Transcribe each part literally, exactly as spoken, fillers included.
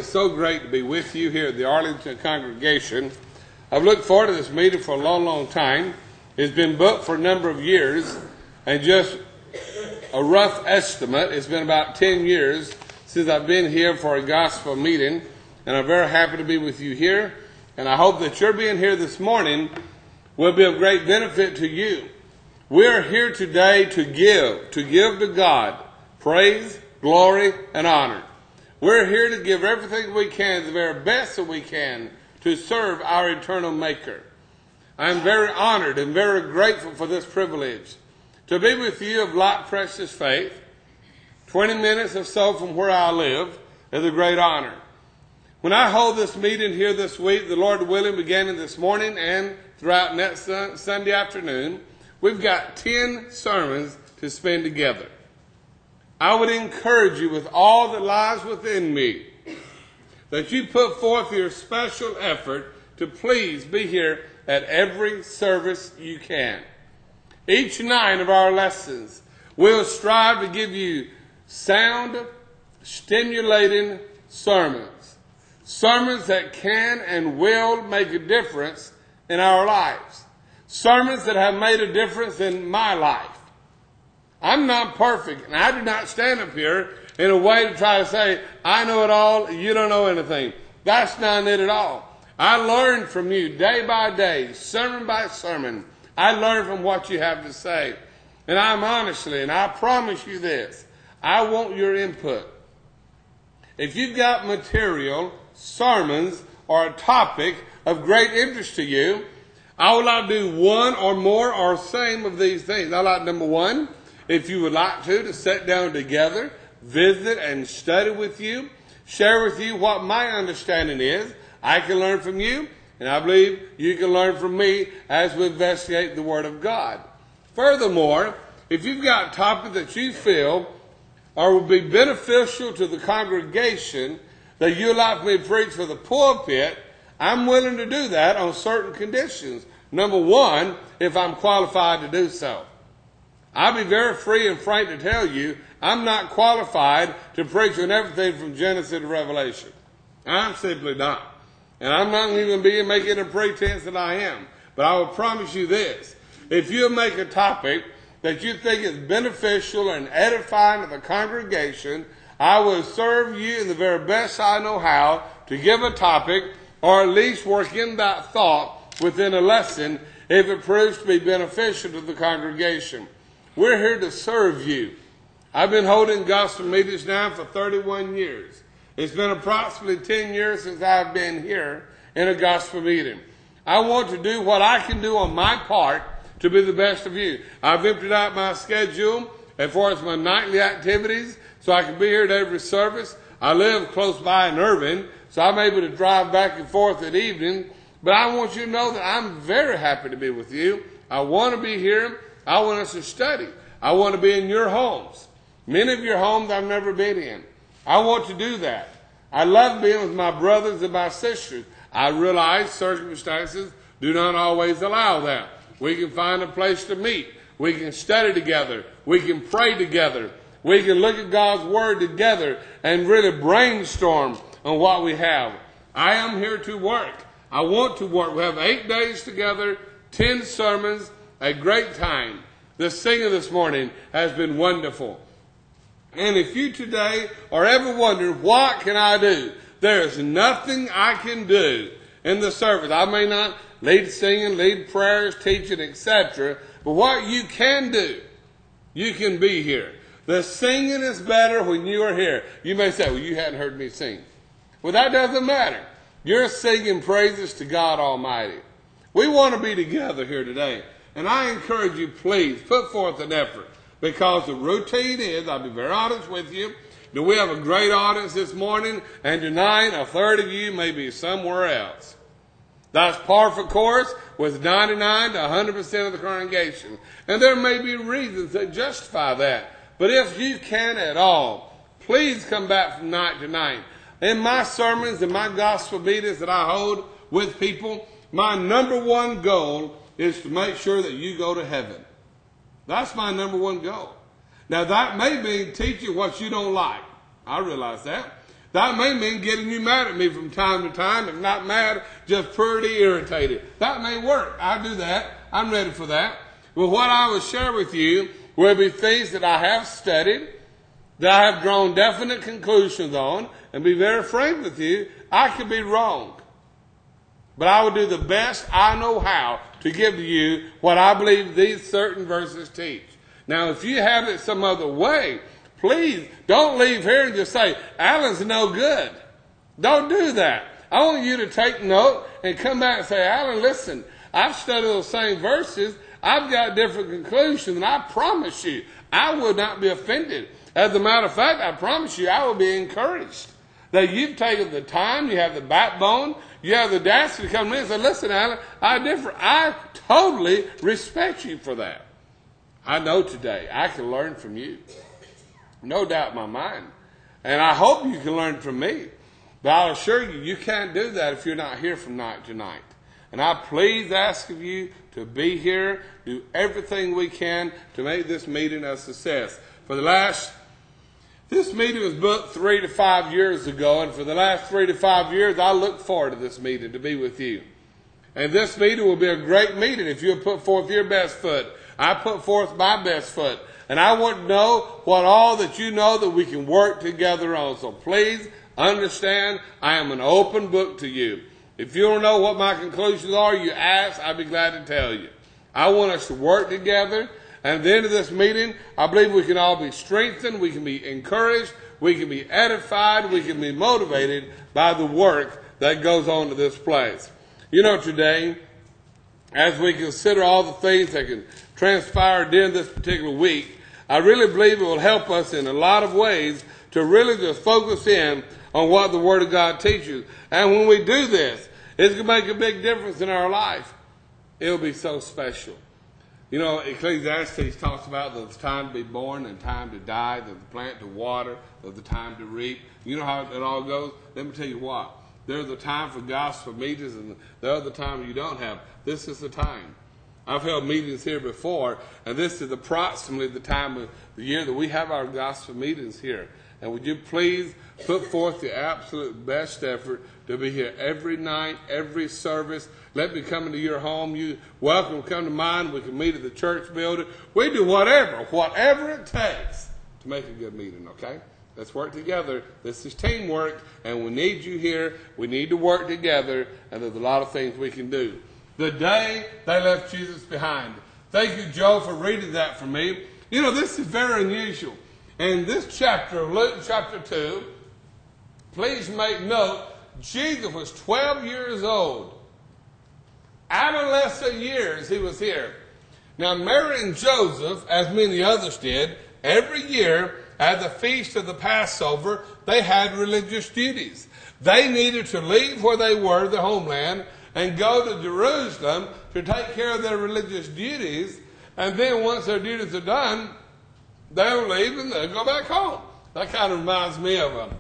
It's so great to be with you here at the Arlington congregation. I've looked forward to this meeting for a long, long time. It's been booked for a number of years, and just a rough estimate, it's been about ten years since I've been here for a gospel meeting, and I'm very happy to be with you here, and I hope that your being here this morning will be of great benefit to you. We're here today to give, to give to God praise, glory, and honor. We're here to give everything we can, the very best that we can, to serve our eternal Maker. I'm very honored and very grateful for this privilege. To be with you of light, precious faith, twenty minutes or so from where I live, is a great honor. When I hold this meeting here this week, the Lord willing, beginning this morning and throughout next Sunday afternoon, we've got ten sermons to spend together. I would encourage you with all that lies within me that you put forth your special effort to please be here at every service you can. Each night of our lessons, we'll strive to give you sound, stimulating sermons. Sermons that can and will make a difference in our lives. Sermons that have made a difference in my life. I'm not perfect, and I do not stand up here in a way to try to say, I know it all, you don't know anything. That's not it at all. I learn from you day by day, sermon by sermon. I learn from what you have to say. And I'm honestly, and I promise you this, I want your input. If you've got material, sermons, or a topic of great interest to you, I would like to do one or more or same of these things. I like number one, if you would like to, to sit down together, visit and study with you, share with you what my understanding is. I can learn from you, and I believe you can learn from me as we investigate the Word of God. Furthermore, if you've got a topic that you feel or will be beneficial to the congregation that you'd like me to preach for the pulpit, I'm willing to do that on certain conditions. Number one, if I'm qualified to do so. I'll be very free and frank to tell you, I'm not qualified to preach on everything from Genesis to Revelation. I'm simply not. And I'm not even being making a pretense that I am. But I will promise you this. If you make a topic that you think is beneficial and edifying to the congregation, I will serve you in the very best I know how to give a topic, or at least work in that thought within a lesson if it proves to be beneficial to the congregation. We're here to serve you. I've been holding gospel meetings now for thirty-one years. It's been approximately ten years since I've been here in a gospel meeting. I want to do what I can do on my part to be the best of you. I've emptied out my schedule as far as my nightly activities so I can be here at every service. I live close by in Irving, so I'm able to drive back and forth at evening. But I want you to know that I'm very happy to be with you. I want to be here. I want us to study. I want to be in your homes. Many of your homes I've never been in. I want to do that. I love being with my brothers and my sisters. I realize circumstances do not always allow that. We can find a place to meet. We can study together. We can pray together. We can look at God's Word together and really brainstorm on what we have. I am here to work. I want to work. We have eight days together, ten sermons, a great time. The singing this morning has been wonderful. And if you today are ever wondering, what can I do? There is nothing I can do in the service. I may not lead singing, lead prayers, teaching, et cetera. But what you can do, you can be here. The singing is better when you are here. You may say, well, you hadn't heard me sing. Well, that doesn't matter. You're singing praises to God Almighty. We want to be together here today. And I encourage you, please, put forth an effort. Because the routine is, I'll be very honest with you, that we have a great audience this morning, and tonight a third of you may be somewhere else. That's par for course with ninety-nine to one hundred percent of the congregation. And there may be reasons that justify that. But if you can at all, please come back from night to night. In my sermons and my gospel meetings that I hold with people, my number one goal is to make sure that you go to heaven. That's my number one goal. Now that may mean teaching what you don't like. I realize that. That may mean getting you mad at me from time to time. If not mad, just pretty irritated. That may work. I do that. I'm ready for that. Well, what I will share with you will be things that I have studied, that I have drawn definite conclusions on, and be very frank with you, I could be wrong. But I will do the best I know how to give to you what I believe these certain verses teach. Now, if you have it some other way, please don't leave here and just say, Alan's no good. Don't do that. I want you to take note and come back and say, Alan, listen, I've studied those same verses. I've got different conclusions, and I promise you, I will not be offended. As a matter of fact, I promise you, I will be encouraged that you've taken the time, you have the backbone, you have the audacity to come in and say, listen, Alan, I differ. I totally respect you for that. I know today I can learn from you. No doubt in my mind. And I hope you can learn from me. But I'll assure you, you can't do that if you're not here from night to night. And I please ask of you to be here, do everything we can to make this meeting a success. For the last, this meeting was booked three to five years ago, and for the last three to five years, I look forward to this meeting, to be with you. And this meeting will be a great meeting if you'll put forth your best foot. I put forth my best foot. And I want to know what all that you know that we can work together on. So please understand, I am an open book to you. If you don't know what my conclusions are, you ask, I'll be glad to tell you. I want us to work together. And at the end of this meeting, I believe we can all be strengthened, we can be encouraged, we can be edified, we can be motivated by the work that goes on to this place. You know, today, as we consider all the things that can transpire during this particular week, I really believe it will help us in a lot of ways to really just focus in on what the Word of God teaches. And when we do this, it's going to make a big difference in our life. It'll be so special. You know, Ecclesiastes talks about there's time to be born and time to die, there's the plant to water, there's the time to reap. You know how it all goes? Let me tell you what. There's a time for gospel meetings and the other time you don't have. This is the time. I've held meetings here before, and this is approximately the time of the year that we have our gospel meetings here. And would you please put forth the absolute best effort to be here every night, every service. Let me come into your home. You welcome to come to mine. We can meet at the church building. We do whatever, whatever it takes to make a good meeting, okay? Let's work together. This is teamwork, and we need you here. We need to work together, and there's a lot of things we can do. The day they left Jesus behind. Thank you, Joe, for reading that for me. You know, this is very unusual. In this chapter of Luke chapter two, please make note, Jesus was twelve years old. Adolescent years he was here. Now, Mary and Joseph, as many others did, every year at the feast of the Passover, they had religious duties. They needed to leave where they were, their homeland, and go to Jerusalem to take care of their religious duties. And then once their duties are done, they'll leave and they'll go back home. That kind of reminds me of a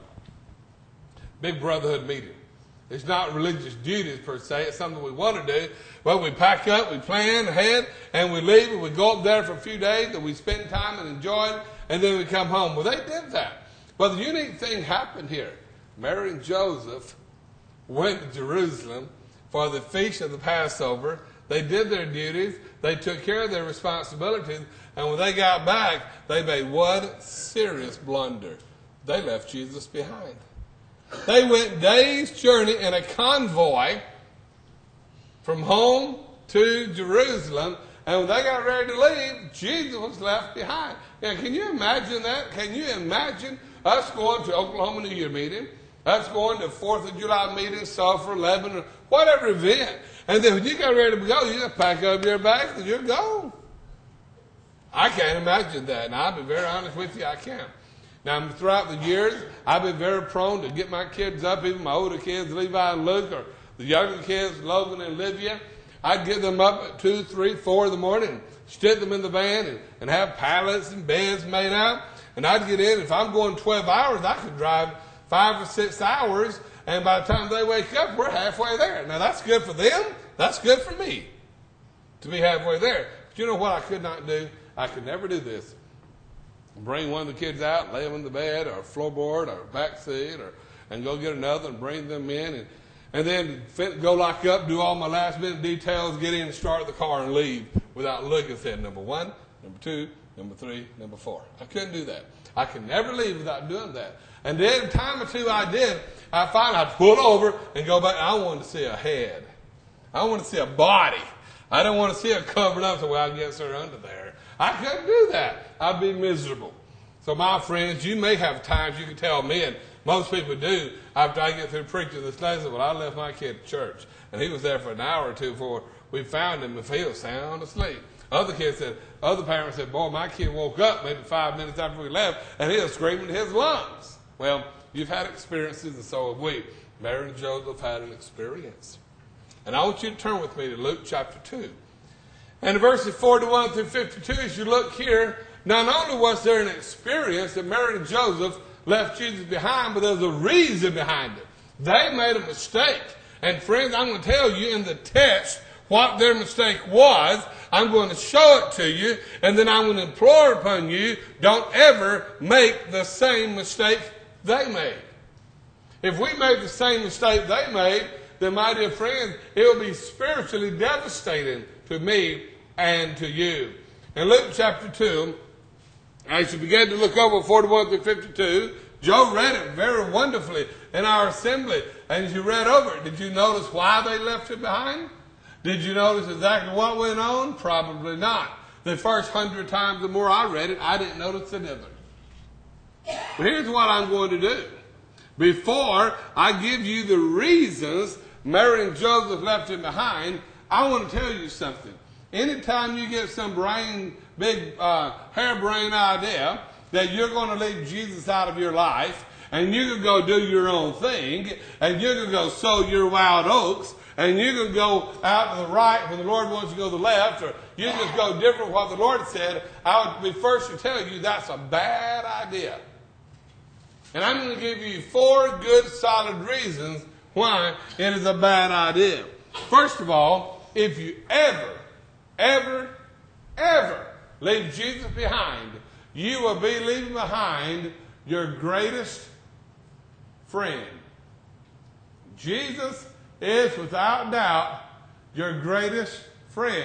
big brotherhood meeting. It's not religious duties per se. It's something we want to do. But we pack up, we plan ahead, and we leave, and we go up there for a few days, and we spend time and enjoy it, and then we come home. Well, they did that. But the unique thing happened here. Mary and Joseph went to Jerusalem for the feast of the Passover. They did their duties. They took care of their responsibilities. And when they got back, they made one serious blunder. They left Jesus behind. They went days' journey in a convoy from home to Jerusalem. And when they got ready to leave, Jesus was left behind. Now, can you imagine that? Can you imagine us going to Oklahoma New Year meeting, us going to fourth of July meeting, Sulphur, Lebanon, whatever event, and then when you got ready to go, you just pack up your bags and you're gone. I can't imagine that, and I'll be very honest with you, I can't. Now, throughout the years, I've been very prone to get my kids up, even my older kids, Levi and Luke, or the younger kids, Logan and Olivia. I'd get them up at two, three, four in the morning, stick them in the van, and, and have pallets and beds made out. And I'd get in. If I'm going twelve hours, I could drive five or six hours, and by the time they wake up, we're halfway there. Now, that's good for them. That's good for me to be halfway there. But you know what I could not do? I could never do this. Bring one of the kids out, lay them in the bed or floorboard or back seat or and go get another and bring them in, and, and then fit, go lock up, do all my last minute details, get in and start the car and leave without looking. Said number one, number two, number three, number four. I couldn't do that. I could never leave without doing that. And then a time or two I did, I found I'd pull over and go back. I wanted to see a head. I wanted to see a body. I didn't want to see it covered up so well I guess they're under there. I couldn't do that. I'd be miserable. So my friends, you may have times you can tell me, and most people do, after I get through preaching this lesson, well, I left my kid at church. And he was there for an hour or two before we found him, and he was sound asleep. Other kids said, other parents said, boy, my kid woke up maybe five minutes after we left, and he was screaming his lungs. Well, you've had experiences, and so have we. Mary and Joseph had an experience. And I want you to turn with me to Luke chapter two. And in verses forty-one through fifty-two, as you look here, not only was there an experience that Mary and Joseph left Jesus behind, but there's a reason behind it. They made a mistake. And friends, I'm going to tell you in the text what their mistake was. I'm going to show it to you, and then I'm going to implore upon you, don't ever make the same mistake they made. If we made the same mistake they made, then my dear friends, it will be spiritually devastating to me and to you. In Luke chapter two, as you begin to look over forty-one through fifty-two, Joe read it very wonderfully in our assembly. And as you read over it, did you notice why they left it behind? Did you notice exactly what went on? Probably not. The first hundred times or more I read it, I didn't notice the difference. But here's what I'm going to do. Before I give you the reasons Mary and Joseph left him behind, I want to tell you something. Anytime you get some brain, big uh, harebrained idea that you're going to leave Jesus out of your life, and you can go do your own thing, and you can go sow your wild oats, and you can go out to the right when the Lord wants you to go to the left, or you just go different from what the Lord said, I would be first to tell you that's a bad idea. And I'm going to give you four good, solid reasons why it is a bad idea. First of all, if you ever, ever, ever leave Jesus behind, you will be leaving behind your greatest friend. Jesus is without doubt your greatest friend.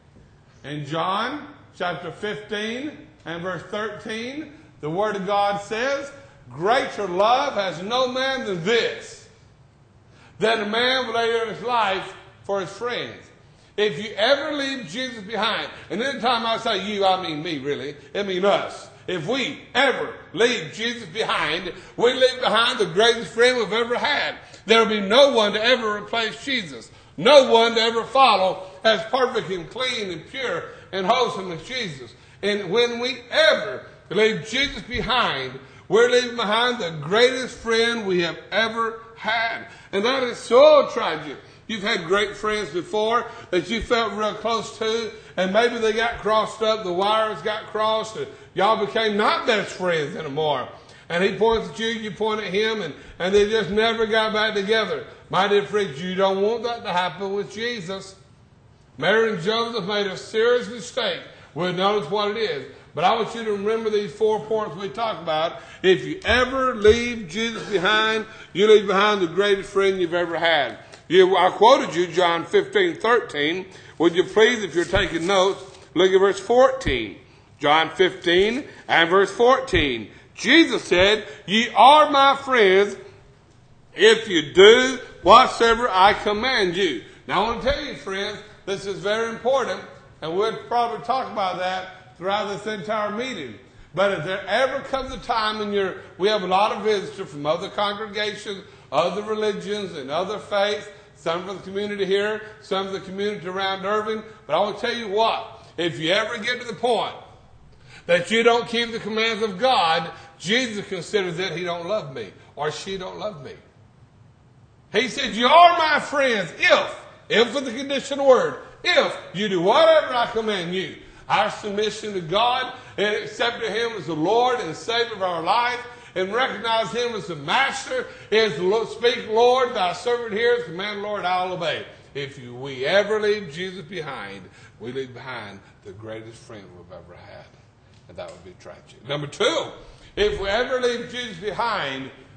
In John chapter fifteen and verse thirteen, the Word of God says, greater love has no man than this, that a man will lay down his life for his friends. If you ever leave Jesus behind, and anytime I say you, I mean me really, I mean us. If we ever leave Jesus behind, we leave behind the greatest friend we've ever had. There will be no one to ever replace Jesus. No one to ever follow as perfect and clean and pure and wholesome as Jesus. And when we ever leave Jesus behind, we're leaving behind the greatest friend we have ever had. And that is so tragic. You've had great friends before that you felt real close to, and maybe they got crossed up, the wires got crossed, and y'all became not best friends anymore. And he points at you, you point at him, and, and they just never got back together. My dear friends, you don't want that to happen with Jesus. Mary and Joseph made a serious mistake. We'll notice what it is. But I want you to remember these four points we talked about. If you ever leave Jesus behind, you leave behind the greatest friend you've ever had. You, I quoted you John fifteen thirteen. Would you please, if you're taking notes, look at verse fourteen. John fifteen and verse fourteen. Jesus said, ye are my friends if you do whatsoever I command you. Now I want to tell you, friends, this is very important, and we'll probably talk about that throughout this entire meeting. But if there ever comes a time in your, we have a lot of visitors from other congregations, other religions, and other faiths, some from the community here, some from the community around Irving. But I want to tell you what, if you ever get to the point that you don't keep the commands of God, Jesus considers that he don't love me, or she don't love me. He said, you are my friends if, if with the conditional word, if you do whatever I command you. Our submission to God and accepting him as the Lord and Savior of our life and recognize him as the Master is speak, Lord, thy servant hears, command, Lord, I'll obey. If you, we ever leave Jesus behind, we leave behind the greatest friend we've ever had. And that would be tragic. Number two, if we ever leave Jesus behind,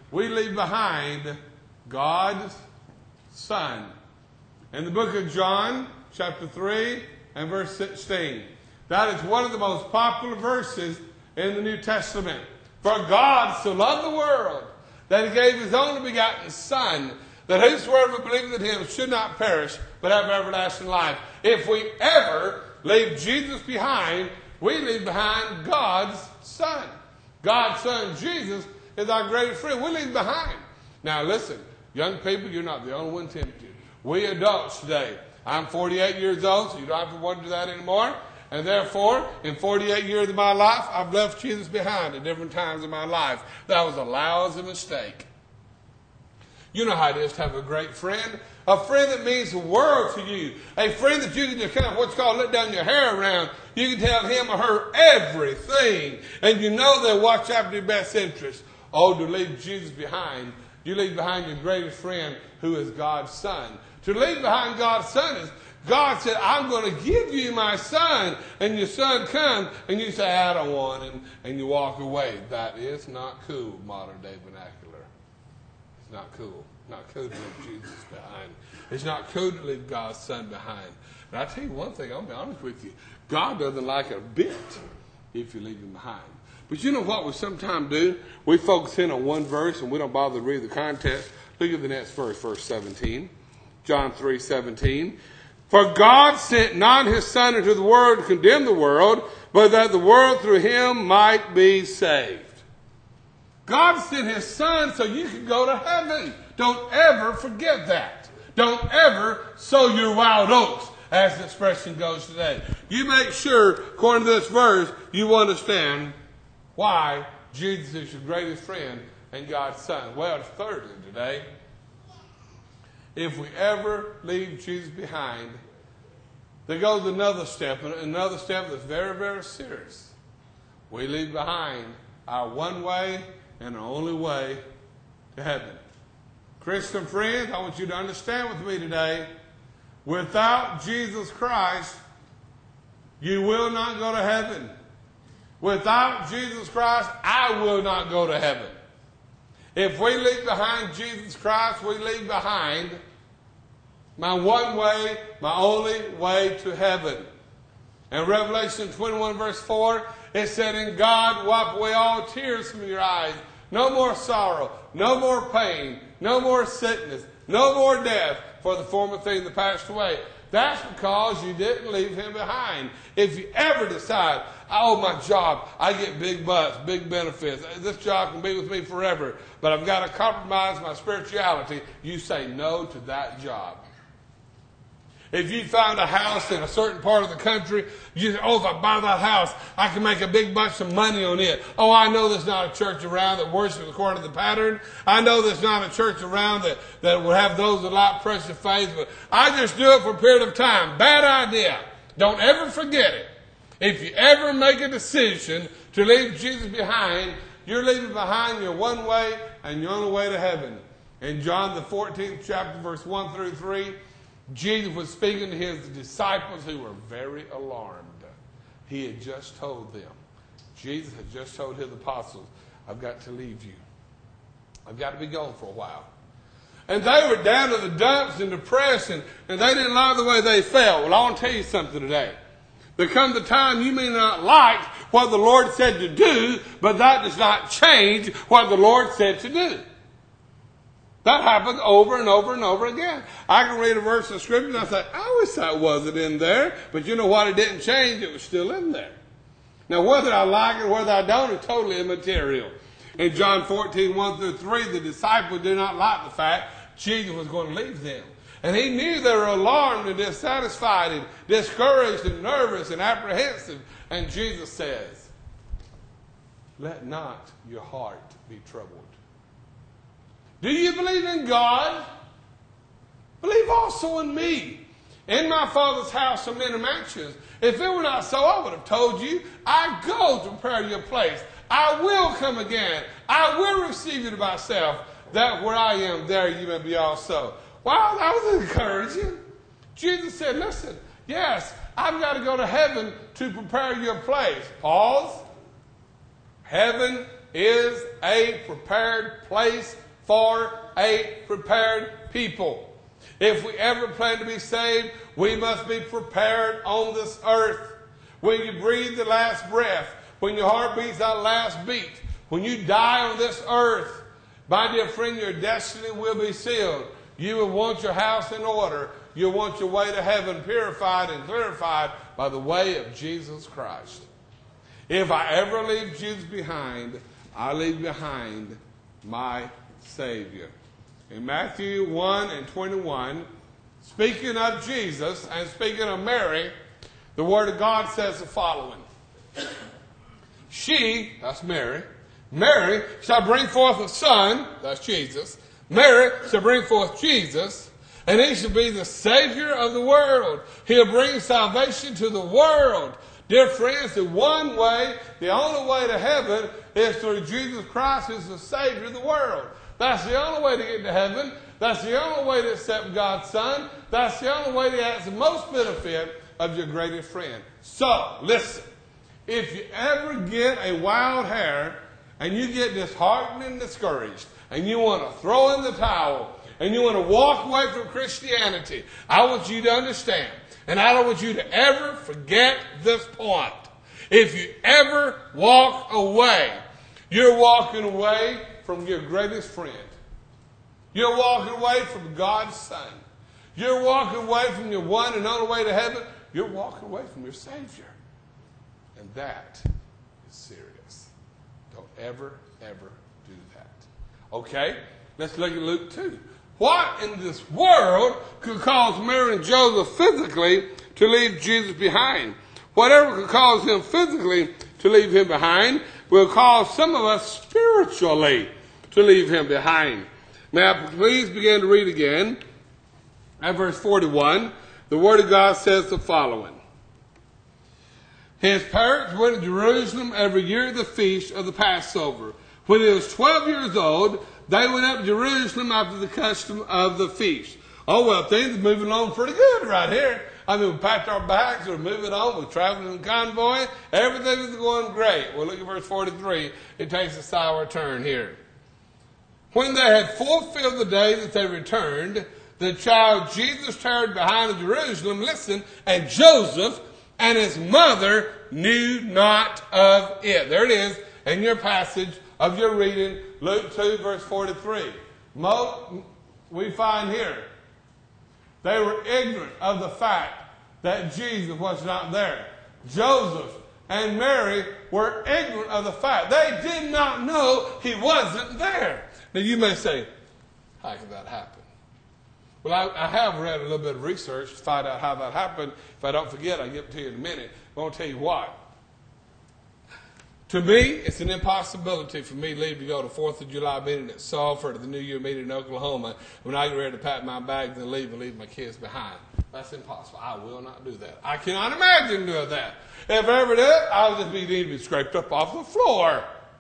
we leave behind God's Son. In the book of John, chapter three and verse sixteen. That is one of the most popular verses in the New Testament. For God so loved the world that he gave his only begotten Son, that whosoever believeth in him should not perish, but have everlasting life. If we ever leave Jesus behind, we leave behind God's Son. God's Son, Jesus, is our greatest friend. We leave behind. Now listen, young people, you're not the only one tempted. We adults today, I'm forty-eight years old, so you don't have to wonder that anymore. And therefore, in forty-eight years of my life, I've left Jesus behind at different times in my life. That was a lousy mistake. You know how it is to have a great friend. A friend that means the world to you. A friend that you can just kind of what's called let down your hair around. You can tell him or her everything. And you know they'll watch after your best interest. Oh, to leave Jesus behind. You leave behind your greatest friend who is God's Son. To leave behind God's Son is God said, I'm going to give you my Son. And your Son comes and you say, I don't want him. And you walk away. That is not cool, modern day vernacular. It's not cool. Not cool to leave Jesus behind. It's not cool to leave God's Son behind. And I'll tell you one thing, I'll be honest with you. God doesn't like it a bit if you leave him behind. But you know what we sometimes do? We focus in on one verse and we don't bother to read the context. Look at the next verse, verse seventeen. John three seventeen. For God sent not his Son into the world to condemn the world, but that the world through him might be saved. God sent his Son so you could go to heaven. Don't ever forget that. Don't ever sow your wild oats, as the expression goes today. You make sure, according to this verse, you understand why Jesus is your greatest friend and God's Son. Well, thirdly today, if we ever leave Jesus behind, there goes another step, and another step that's very, very serious. We leave behind our one way and our only way to heaven. Christian friends, I want you to understand with me today, without Jesus Christ, you will not go to heaven. Without Jesus Christ, I will not go to heaven. If we leave behind Jesus Christ, we leave behind my one way, my only way to heaven. In Revelation twenty-one verse four, it said, "In God wipe away all tears from your eyes. No more sorrow, no more pain, no more sickness, no more death, for the former things that passed away." That's because you didn't leave him behind. If you ever decide, oh, my job, I get big bucks, big benefits. This job can be with me forever, but I've got to compromise my spirituality. You say no to that job. If you found a house in a certain part of the country, you say, oh, if I buy that house, I can make a big bunch of money on it. Oh, I know there's not a church around that worships according to the pattern. I know there's not a church around that, that will have those that lack precious faith, but I just do it for a period of time. Bad idea. Don't ever forget it. If you ever make a decision to leave Jesus behind, you're leaving behind your one way and your only way to heaven. In John the fourteenth chapter, verse one through three, Jesus was speaking to his disciples who were very alarmed. He had just told them. Jesus had just told his apostles, I've got to leave you. I've got to be gone for a while. And they were down to the dumps and depressed, and, and they didn't like the way they felt. Well, I want to tell you something today. There comes a time you may not like what the Lord said to do, but that does not change what the Lord said to do. That happens over and over and over again. I can read a verse of Scripture and I say, I wish that wasn't in there. But you know what? It didn't change. It was still in there. Now, whether I like it or whether I don't is totally immaterial. In John fourteen, one through three, the disciples did not like the fact Jesus was going to leave them. And he knew they were alarmed and dissatisfied and discouraged and nervous and apprehensive. And Jesus says, let not your heart be troubled. Do you believe in God? Believe also in me. In my Father's house are many mansions. If it were not so, I would have told you, I go to prepare your place. I will come again. I will receive you to myself, that where I am, there you may be also. Wow, that was encouraging. Jesus said, listen, yes, I've got to go to heaven to prepare your place. Pause. Heaven is a prepared place for a prepared people. If we ever plan to be saved, we must be prepared on this earth. When you breathe the last breath, when your heart beats that last beat, when you die on this earth, my dear friend, your destiny will be sealed. You will want your house in order. You'll want your way to heaven purified and clarified by the way of Jesus Christ. If I ever leave Jesus behind, I leave behind my Savior. In Matthew one and twenty-one, speaking of Jesus and speaking of Mary, the Word of God says the following. She, that's Mary, Mary shall bring forth a son, that's Jesus. Mary shall bring forth Jesus, and he shall be the Savior of the world. He'll bring salvation to the world. Dear friends, the one way, the only way to heaven is through Jesus Christ, who's the Savior of the world. That's the only way to get to heaven. That's the only way to accept God's Son. That's the only way to have the most benefit of your greatest friend. So, listen. If you ever get a wild hair and you get disheartened and discouraged and you want to throw in the towel and you want to walk away from Christianity, I want you to understand, and I don't want you to ever forget this point. If you ever walk away, you're walking away from your greatest friend. You're walking away from God's Son. You're walking away from your one and only way to heaven. You're walking away from your Savior. And that is serious. Don't ever, ever do that. Okay? Let's look at Luke two. What in this world could cause Mary and Joseph physically to leave Jesus behind? Whatever could cause him physically to leave him behind will cause some of us spiritually to leave him behind. Now, please begin to read again. At verse forty-one, the Word of God says the following. His parents went to Jerusalem every year at the feast of the Passover. When he was twelve years old, they went up to Jerusalem after the custom of the feast. Oh, well, things are moving along pretty good right here. I mean, we packed our bags, we're moving on, we're traveling in convoy. Everything is going great. Well, look at verse forty-three. It takes a sour turn here. When they had fulfilled the day that they returned, the child Jesus tarried behind in Jerusalem, listen, and Joseph and his mother knew not of it. There it is in your passage of your reading, Luke two, verse forty-three. Mo, we find here, they were ignorant of the fact that Jesus was not there. Joseph and Mary were ignorant of the fact. They did not know he wasn't there. Now you may say, how could that happen? Well, I, I have read a little bit of research to find out how that happened. If I don't forget, I'll give it to you in a minute. I won't tell you why. To me, it's an impossibility for me to leave to go to fourth of July meeting at Salford or the New Year meeting in Oklahoma when I get ready to pack my bags and leave and leave my kids behind. That's impossible. I will not do that. I cannot imagine doing that. If I ever did, I'll just be need to be scraped up off the floor.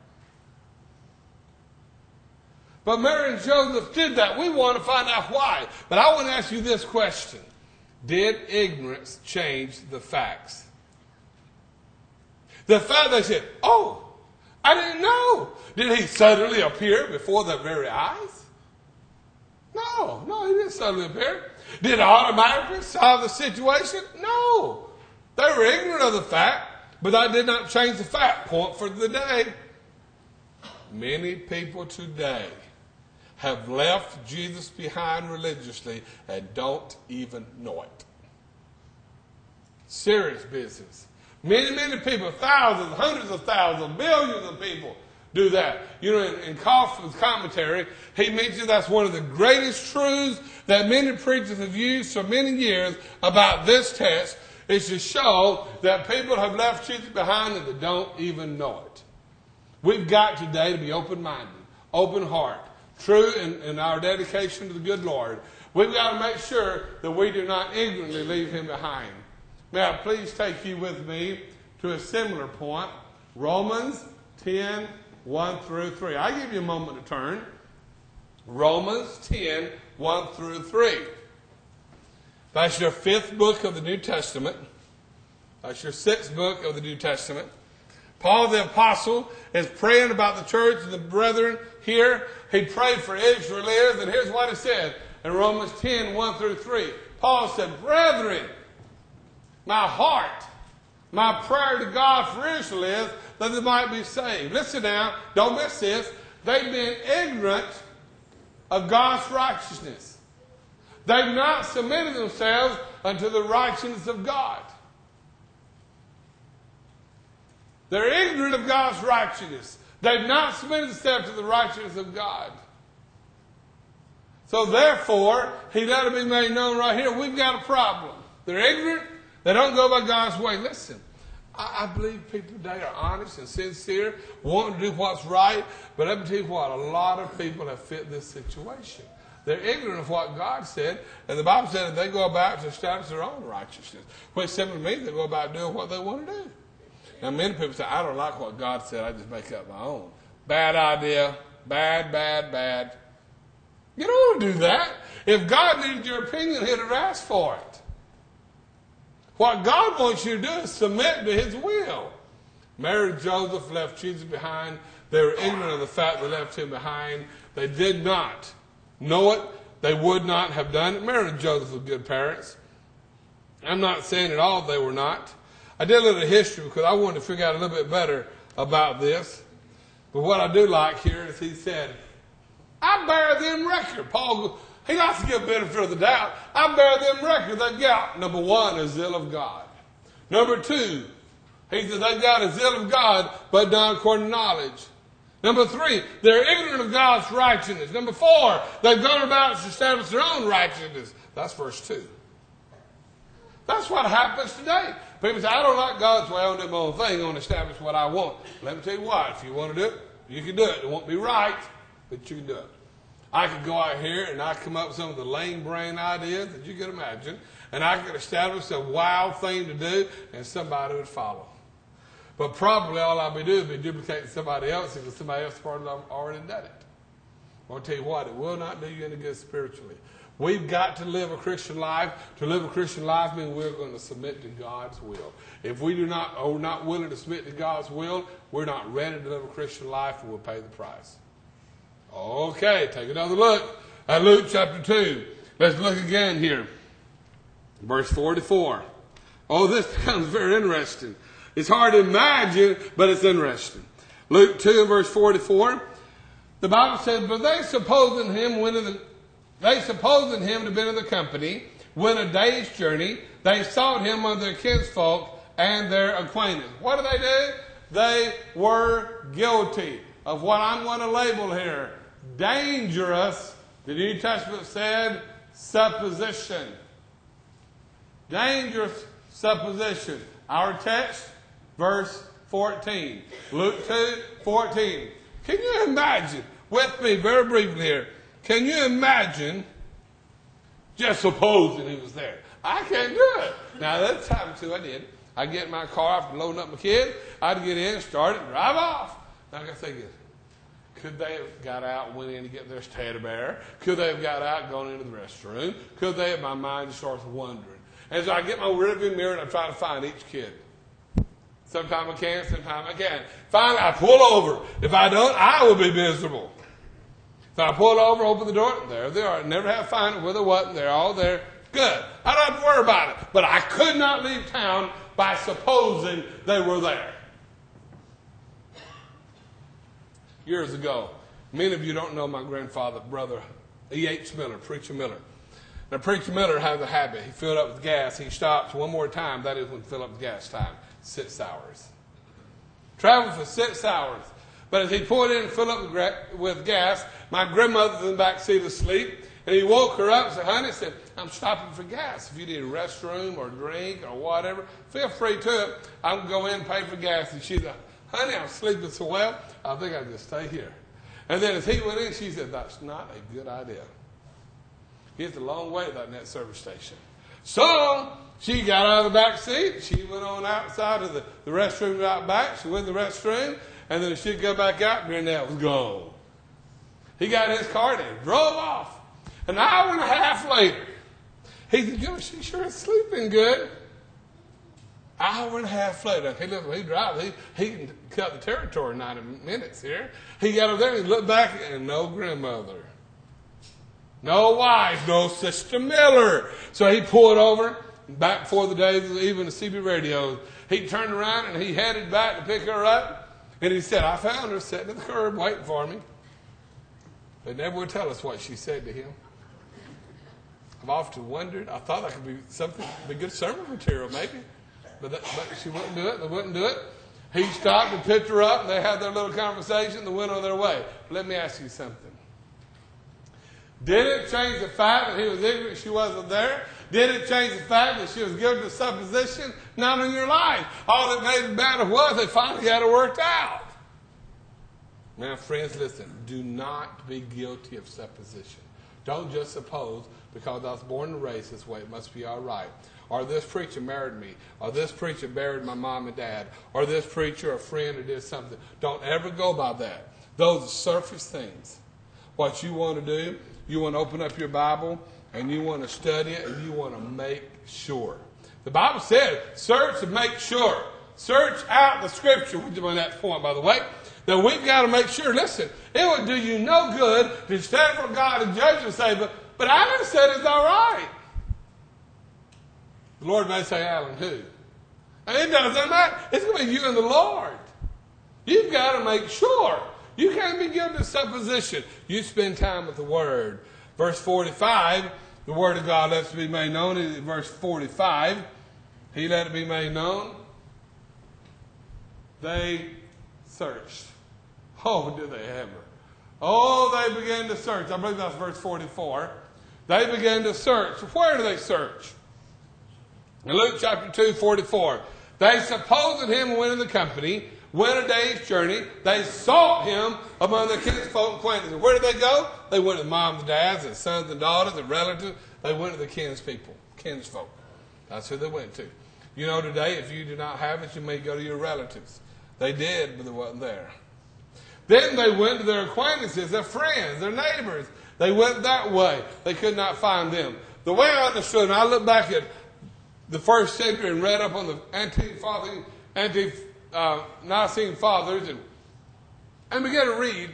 But Mary and Joseph did that. We want to find out why. But I want to ask you this question. Did ignorance change the facts? The fact they said, oh, I didn't know. Did he suddenly appear before their very eyes? No, no, he didn't suddenly appear. Did it automatically solve the situation? No. They were ignorant of the fact, but that did not change the fact. Point for the day. Many people today have left Jesus behind religiously and don't even know it. Serious business. Many, many people, thousands, hundreds of thousands, millions of people do that. You know, in, in Kaufman's commentary, he mentions that's one of the greatest truths that many preachers have used for many years about this text is to show that people have left Jesus behind and they don't even know it. We've got today to be open-minded, open heart, true in, in our dedication to the good Lord. We've got to make sure that we do not ignorantly leave him behind. Now, please take you with me to a similar point. Romans ten, one through three. I give you a moment to turn. Romans ten, one through three. That's your fifth book of the New Testament. That's your sixth book of the New Testament. Paul the apostle is praying about the church and the brethren here. He prayed for Israel, and here's what it said in Romans ten, one through three. Paul said, brethren, my heart, my prayer to God for Israel is that they might be saved. Listen now, don't miss this. They've been ignorant of God's righteousness. They've not submitted themselves unto the righteousness of God. They're ignorant of God's righteousness. They've not submitted themselves to the righteousness of God. So therefore, he let it be made known right here, we've got a problem. They're ignorant. They don't go by God's way. Listen, I, I believe people today are honest and sincere, wanting to do what's right. But let me tell you what, a lot of people have fit this situation. They're ignorant of what God said. And the Bible said that they go about to establish their own righteousness. Which simply means they go about doing what they want to do. Now, many people say, I don't like what God said. I just make up my own. Bad idea. Bad, bad, bad. You don't want to do that. If God needed your opinion, he'd have asked for it. What God wants you to do is submit to his will. Mary and Joseph left Jesus behind. They were ignorant of the fact they left him behind. They did not know it. They would not have done it. Mary and Joseph were good parents. I'm not saying at all they were not. I did a little history because I wanted to figure out a little bit better about this. But what I do like here is he said, I bear them record. Paul, he likes to give benefit of the doubt. I bear them record. They've got, number one, a zeal of God. Number two, he said they've got a zeal of God, but not according to knowledge. Number three, they're ignorant of God's righteousness. Number four, they've gone about to establish their own righteousness. That's verse two. That's what happens today. People say, I don't like God's way. I want to do my own thing. I want to establish what I want. Let me tell you what. If you want to do it, you can do it. It won't be right, but you can do it. I could go out here and I come up with some of the lame brain ideas that you can imagine, and I could establish a wild thing to do, and somebody would follow. But probably all I'll be doing is be duplicating somebody else because somebody else has already done it. I want to tell you what, it will not do you any good spiritually. We've got to live a Christian life. To live a Christian life means we're going to submit to God's will. If we do not, or we're not willing to submit to God's will, we're not ready to live a Christian life, and we'll pay the price. Okay, take another look at Luke chapter two. Let's look again here. Verse forty-four. Oh, this becomes very interesting. It's hard to imagine, but it's interesting. Luke two and verse forty-four. The Bible says, but they supposing him went in the They supposing him to be in the company, went a day's journey. They sought him of their kinsfolk and their acquaintance. What did they do? They were guilty of what I'm going to label here. Dangerous, the New Testament said, supposition. Dangerous supposition. Our text, verse fourteen. Luke two, fourteen. Can you imagine, with me very briefly here, can you imagine just supposing he was there? I can't do it. Now, that's happened to I did. I get in my car after loading up my kids. I'd get in, start it, drive off. Now, I got to think, could they have got out and went in to get their teddy bear? Could they have got out and gone into the restroom? Could they have, my mind just starts wondering. And so I get my rearview mirror and I try to find each kid. Sometimes I can, sometimes I can't. Finally, I pull over. If I don't, I will be miserable. So I pull over, open the door, there they are. Never have to find it where they wasn't. They're all there. Good. I don't have to worry about it. But I could not leave town by supposing they were there. Years ago, many of you don't know my grandfather, brother E H Miller, Preacher Miller. Now, Preacher Miller has a habit. He filled up with gas. He stops one more time. That is when fill up with gas time. Six hours. Traveled for six hours. But as he poured in and filled up with gas, my grandmother's in the back seat asleep. And he woke her up and said, honey, said, I'm stopping for gas. If you need a restroom or drink or whatever, feel free to it. I'm going to go in and pay for gas. And she said, honey, I'm sleeping so well, I think I'll just stay here. And then as he went in, she said, that's not a good idea. It's a long way to that net service station. So she got out of the back seat. She went on outside of the, the restroom out back. She went in the restroom. And then she'd go back out, Granddad was gone. He got in his car and he drove off. An hour and a half later, he said, you know, she sure is sleeping good. Hour and a half later, he looked, he drives, he, he can cut the territory in ninety minutes here. He got over there and he looked back and no grandmother. No wife, no Sister Miller. So he pulled over, back before the days of even the C B radio. He turned around and he headed back to pick her up. And he said, I found her sitting at the curb waiting for me. They never would tell us what she said to him. I've often wondered, I thought that could be something, be good sermon material maybe. But, that, but she wouldn't do it. They wouldn't do it. He stopped and picked her up and they had their little conversation and they went on their way. Let me ask you something. Did it change the fact that he was ignorant she wasn't there? Did it change the fact that she was guilty of supposition? Not in your life. All that made it better was they finally had it worked out. Now, friends, listen. Do not be guilty of supposition. Don't just suppose because I was born and raised this way, it must be all right. Or this preacher married me. Or this preacher buried my mom and dad. Or this preacher, a friend, or did something. Don't ever go by that. Those are surface things. What you want to do, you want to open up your Bible and you want to study it and you want to make sure. The Bible said, search and make sure. Search out the Scripture, which is on that point, by the way, that we've got to make sure. Listen, it would do you no good to stand before God and judge and say, but, but Alan said it's all right. The Lord may say, Alan, who? And it doesn't matter. It's going to be you and the Lord. You've got to make sure. You can't be guilty of supposition. You spend time with the Word. Verse forty-five, the Word of God lets it be made known. In verse forty-five, He let it be made known. They searched. Oh, did they ever. Oh, they began to search. I believe that's verse forty-four. They began to search. Where do they search? In Luke chapter two, forty-four. They supposed him went in the company, went a day's journey. They sought him among their kinsfolk and acquaintances. Where did they go? They went to moms and dads and sons and daughters and relatives. They went to the kinspeople, kinsfolk. That's who they went to. You know, today, if you do not have it, you may go to your relatives. They did, but they wasn't there. Then they went to their acquaintances, their friends, their neighbors. They went that way. They could not find them. The way I understood, and I look back at the first century and read up on the anti-Nicene anti, uh, Nicene fathers and, and began to read.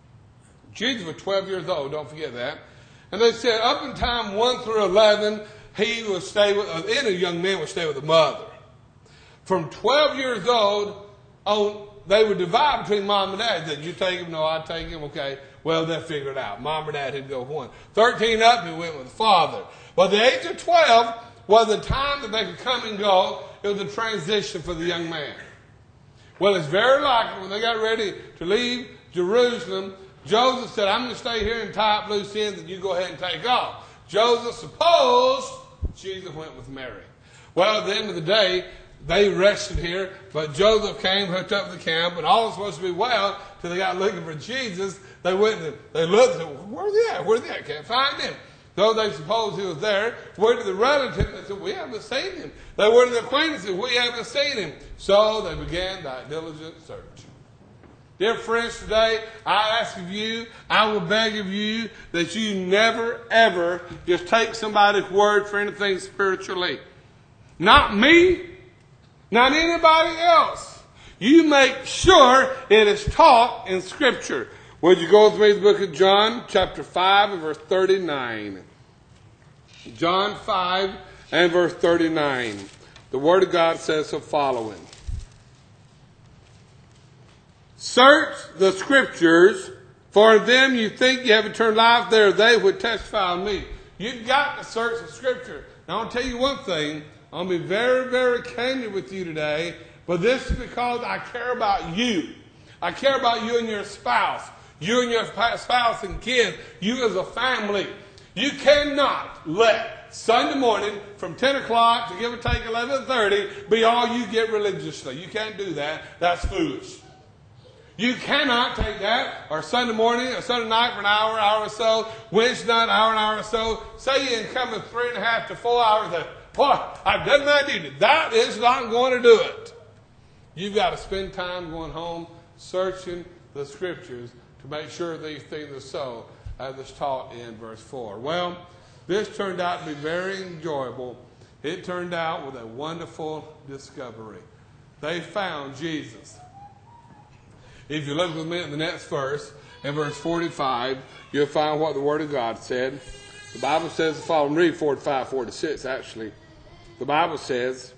Jesus was twelve years old, don't forget that. And they said up in time one through eleven, he would stay with, uh, any young man would stay with the mother. From twelve years old on, they would divide between mom and dad. That you take him, no, I take him, okay. Well, they'll figure it out. Mom or dad would go one. thirteen up, he went with the father. But the age of twelve was the time that they could come and go. It was a transition for the young man. Well, it's very likely when they got ready to leave Jerusalem, Joseph said, I'm going to stay here and tie up loose ends and you go ahead and take off. Joseph supposed Jesus went with Mary. Well, at the end of the day, they rested here, but Joseph came, hooked up the camp, and all was supposed to be well till they got looking for Jesus. They went and they looked and said, where's he at? Where's he at? Can't find him. Though they supposed he was there, went to the relatives and said, we haven't seen him. They went to the acquaintances, we haven't seen him. So they began that diligent search. Dear friends, today I ask of you, I will beg of you that you never, ever just take somebody's word for anything spiritually. Not me, not anybody else. You make sure it is taught in Scripture. Would you go with me to the book of John, chapter five and verse thirty-nine. John five and verse thirty-nine. The Word of God says the following. Search the Scriptures, for in them you think you have eternal life. They are they who testify of me. You've got to search the Scripture. Now, I'll tell you one thing. I'll be very, very candid with you today, but this is because I care about you. I care about you and your spouse. You and your spouse and kids. You as a family. You cannot let Sunday morning from ten o'clock to give or take eleven thirty be all you get religiously. You can't do that. That's foolish. You cannot take that, or Sunday morning, or Sunday night for an hour, hour or so, Wednesday night, hour, an hour or so. Say you come in three and a half to four hours. That, boy, I've done my duty. That is not going to do it. You've got to spend time going home searching the Scriptures to make sure these things are so, as it's taught in verse four. Well, this turned out to be very enjoyable. it turned out with a wonderful discovery. They found Jesus. If you look with me at the next verse, in verse forty-five, you'll find what the Word of God said. The Bible says the following. Read forty-five, forty-six, actually. The Bible says,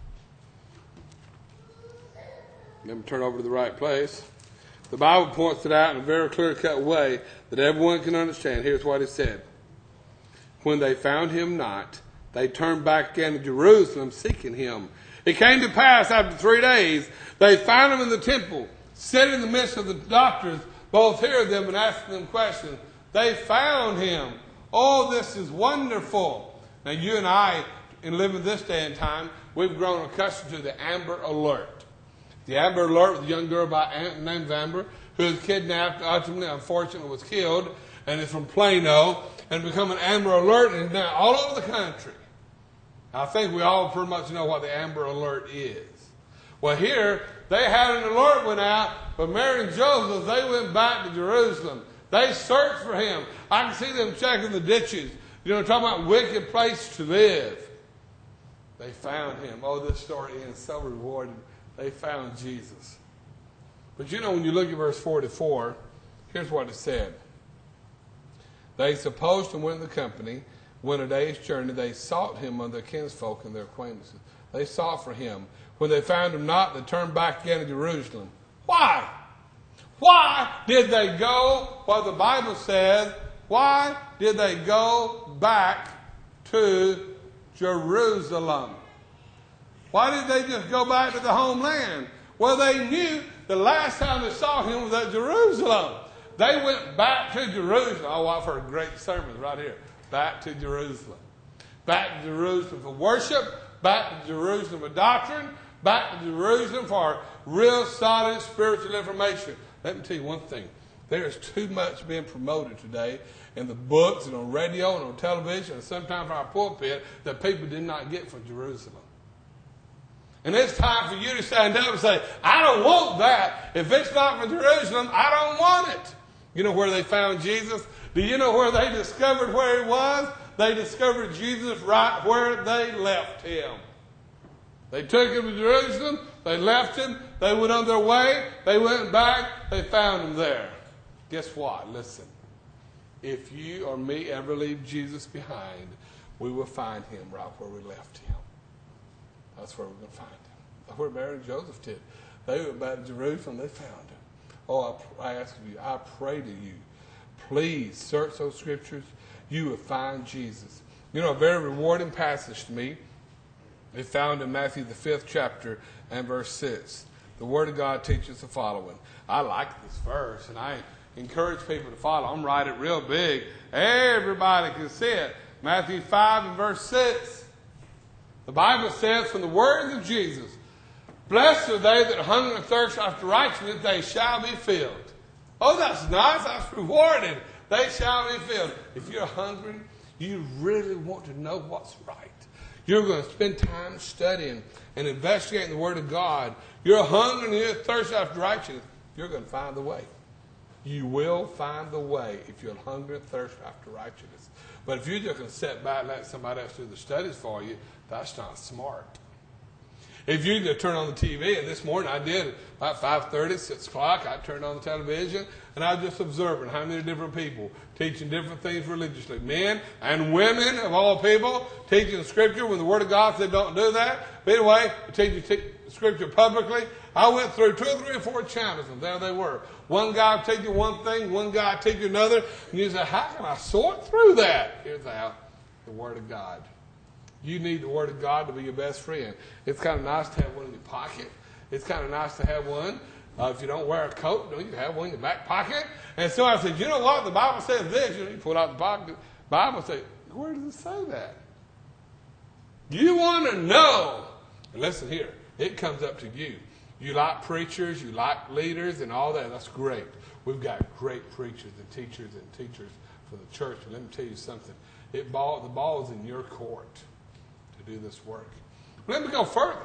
let me turn over to the right place. The Bible points it out in a very clear-cut way that everyone can understand. Here's what it said. When they found him not, they turned back again to Jerusalem, seeking him. It came to pass after three days, they found him in the temple, sitting in the midst of the doctors, both hearing them and asking them questions. They found him. Oh, this is wonderful. Now, you and I, in living this day and time, we've grown accustomed to the Amber Alert. The Amber Alert was a young girl by named Amber who was kidnapped, ultimately, unfortunately, was killed, and is from Plano, and become an Amber Alert, and is now all over the country. I think we all pretty much know what the Amber Alert is. Well, here, they had an alert went out, but Mary and Joseph, they went back to Jerusalem. They searched for him. I can see them checking the ditches. You know, talking about wicked place to live. They found him. Oh, this story is so rewarding. They found Jesus. But you know, when you look at verse forty-four, here's what it said. They supposed him went in the company. When a day's journey, they sought him among their kinsfolk and their acquaintances. They sought for him. When they found him not, they turned back again to Jerusalem. Why? Why did they go, what the Bible says, why did they go back to Jerusalem? Why did they just go back to the homeland? Well, they knew the last time they saw him was at Jerusalem. They went back to Jerusalem. Oh, I've heard great sermons right here. Back to Jerusalem. Back to Jerusalem for worship. Back to Jerusalem for doctrine. Back to Jerusalem for real solid spiritual information. Let me tell you one thing. There is too much being promoted today in the books and on radio and on television and sometimes from our pulpit that people did not get from Jerusalem. And it's time for you to stand up and say, I don't want that. If it's not from Jerusalem, I don't want it. You know where they found Jesus? Do you know where they discovered where he was? They discovered Jesus right where they left him. They took him to Jerusalem. They left him. They went on their way. They went back. They found him there. Guess what? Listen. If you or me ever leave Jesus behind, we will find him right where we left him. That's where we're going to find him. That's where Mary and Joseph did. They went back to Jerusalem. They found him. Oh, I, I ask you, I pray to you, please search those scriptures. You will find Jesus. You know, a very rewarding passage to me is found in Matthew, the fifth chapter and verse six. The Word of God teaches the following. I like this verse, and I encourage people to follow. I'm writing it real big. Everybody can see it. Matthew five and verse six. The Bible says, from the words of Jesus, blessed are they that hunger and thirst after righteousness, they shall be filled. Oh, that's nice. That's rewarded. They shall be filled. If you're hungry, you really want to know what's right. You're going to spend time studying and investigating the Word of God. You're hungry and you're thirsty after righteousness. You're going to find the way. You will find the way if you're hungry and thirsty after righteousness. But if you're just going to sit back and let somebody else do the studies for you, that's not smart. If you just turn on the T V, and this morning I did about five thirty, six o'clock, I turned on the television, and I was just observing how many different people teaching different things religiously. Men and women of all people teaching Scripture when the Word of God said don't do that. But anyway, teaching t- Scripture publicly. I went through two or three or four channels, and there they were. One guy teaching one thing, one guy teaching another. And you say, how can I sort through that? Here's how. The Word of God. You need the Word of God to be your best friend. It's kind of nice to have one in your pocket. It's kind of nice to have one. Uh, if you don't wear a coat, don't you have one in your back pocket? And so I said, you know what? The Bible says this. You know, you pull out the pocket. Bible says, where does it say that? You want to know. And listen here. It comes up to you. You like preachers, you like leaders and all that. That's great. We've got great preachers and teachers and teachers for the church. And let me tell you something. It ball, the ball is in your court to do this work. Let me go further.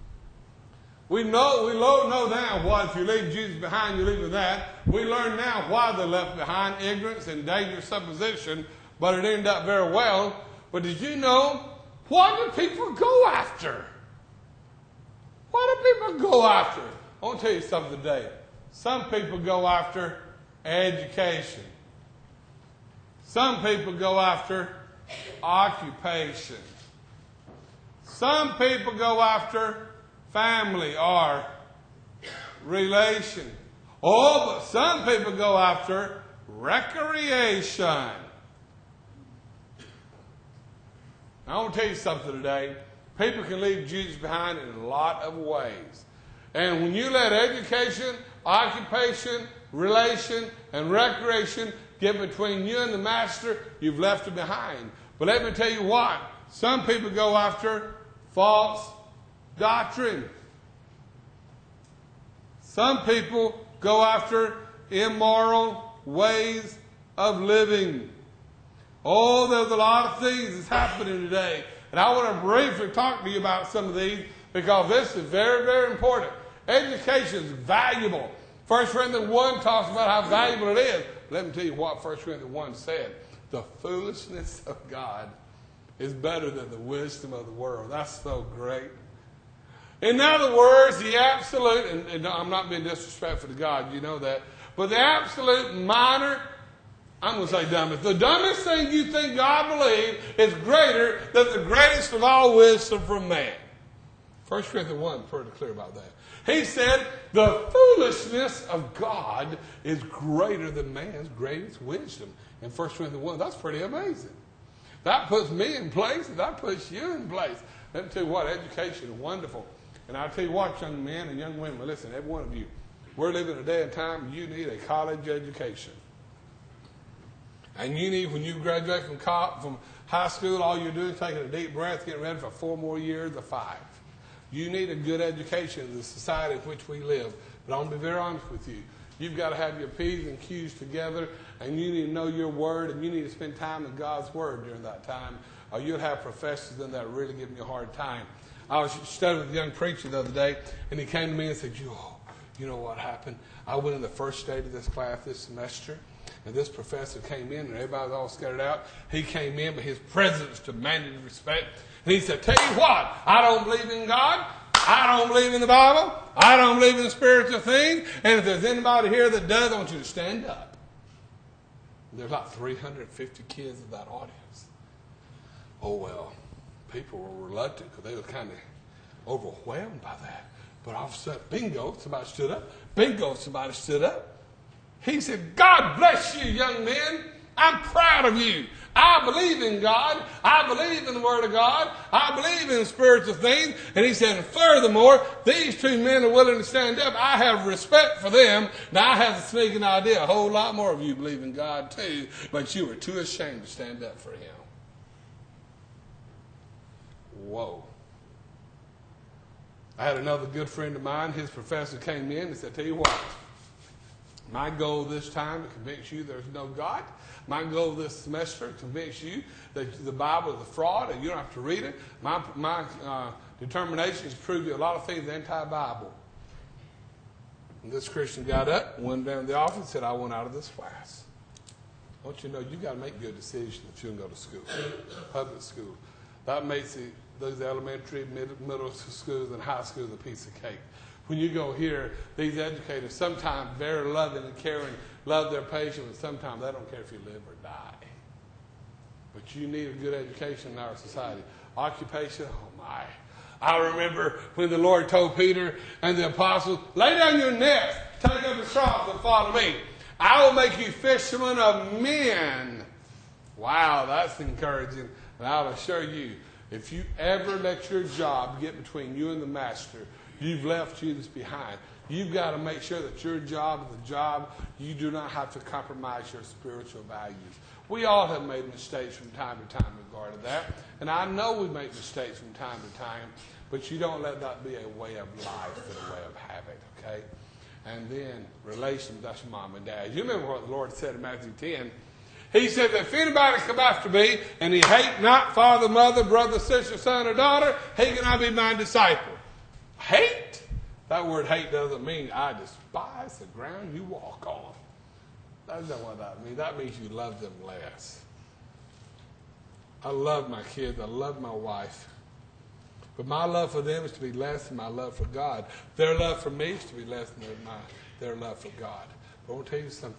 We know, we know now what if you leave Jesus behind, you leave with that. We learn now why they left behind, ignorance and dangerous supposition, but it ended up very well. But did you know What do people go after? What do people go after? I want to tell you something today. Some people go after education. Some people go after occupation. Some people go after family or relation. Oh, but some people go after recreation. I want to tell you something today. People can leave Jesus behind in a lot of ways. And when you let education, occupation, relation, and recreation get between you and the master, you've left it behind. But let me tell you what. Some people go after false doctrine. Some people go after immoral ways of living. Oh, there's a lot of things that's happening today. And I want to briefly talk to you about some of these because this is very, very important. Education is valuable. First Corinthians one talks about how valuable it is. Let me tell you what First Corinthians one said. The foolishness of God is better than the wisdom of the world. That's so great. In other words, the absolute, and, and I'm not being disrespectful to God, you know that, but the absolute minor, I'm going to say dumbest, the dumbest thing you think God believes is greater than the greatest of all wisdom from man. First Corinthians one is pretty clear about that. He said, the foolishness of God is greater than man's greatest wisdom. In First Corinthians one, that's pretty amazing. That puts me in place, and that puts you in place. Let me tell you what, education is wonderful. And I'll tell you what, young men and young women, listen, every one of you, we're living a day and time you need a college education. And you need, when you graduate from, college, from high school, all you're doing is taking a deep breath, getting ready for four more years or five. You need a good education in the society in which we live. But I'm going to be very honest with you. You've got to have your P's and Q's together, and you need to know your word, and you need to spend time in God's word during that time, or you'll have professors in that really give you a hard time. I was studying with a young preacher the other day, and he came to me and said, "Oh, you know what happened? I went in the first day of this class this semester, and this professor came in, and everybody was all scattered out. He came in, but his presence demanded respect. And he said, tell you what, I don't believe in God. I don't believe in the Bible. I don't believe in spiritual things. And if there's anybody here that does, I want you to stand up." There's like three hundred fifty kids in that audience. Oh, well, people were reluctant because they were kind of overwhelmed by that. But all of a sudden, bingo, somebody stood up. Bingo, somebody stood up. He said, "God bless you, young men. I'm proud of you. I believe in God. I believe in the Word of God. I believe in spiritual things." And he said, and furthermore, these two men are willing to stand up. I have respect for them. Now, I have a sneaking idea. A whole lot more of you believe in God too, but you were too ashamed to stand up for Him. Whoa. I had another good friend of mine. His professor came in and said, "Tell you what, my goal this time is to convince you there's no God. My goal this semester is to convince you that the Bible is a fraud and you don't have to read it. My, my uh, determination is to prove you a lot of things anti-Bible." And this Christian got up, went down to the office, and said, "I want out of this class." Don't you know, you got to make good decisions if you can go to school, public school. That makes it, those elementary, middle, middle schools, and high schools a piece of cake. When you go here, these educators, sometimes very loving and caring, love their patients, and sometimes they don't care if you live or die. But you need a good education in our society. Occupation, oh my. I remember when the Lord told Peter and the apostles, "Lay down your nets, take up a cross and follow me. I will make you fishermen of men." Wow, that's encouraging. And I'll assure you, if you ever let your job get between you and the master, you've left Jesus behind. You've got to make sure that your job is a job you do not have to compromise your spiritual values. We all have made mistakes from time to time in regard to that. And I know we make mistakes from time to time, but you don't let that be a way of life and a way of habit, okay? And then relations, that's mom and dad. You remember what the Lord said in Matthew ten. He said that if anybody come after me and he hate not father, mother, brother, sister, son, or daughter, he cannot be my disciple. Hate? That word hate doesn't mean I despise the ground you walk on. That's not what that means. That means you love them less. I love my kids. I love my wife. But my love for them is to be less than my love for God. Their love for me is to be less than my, their love for God. But I want to tell you something.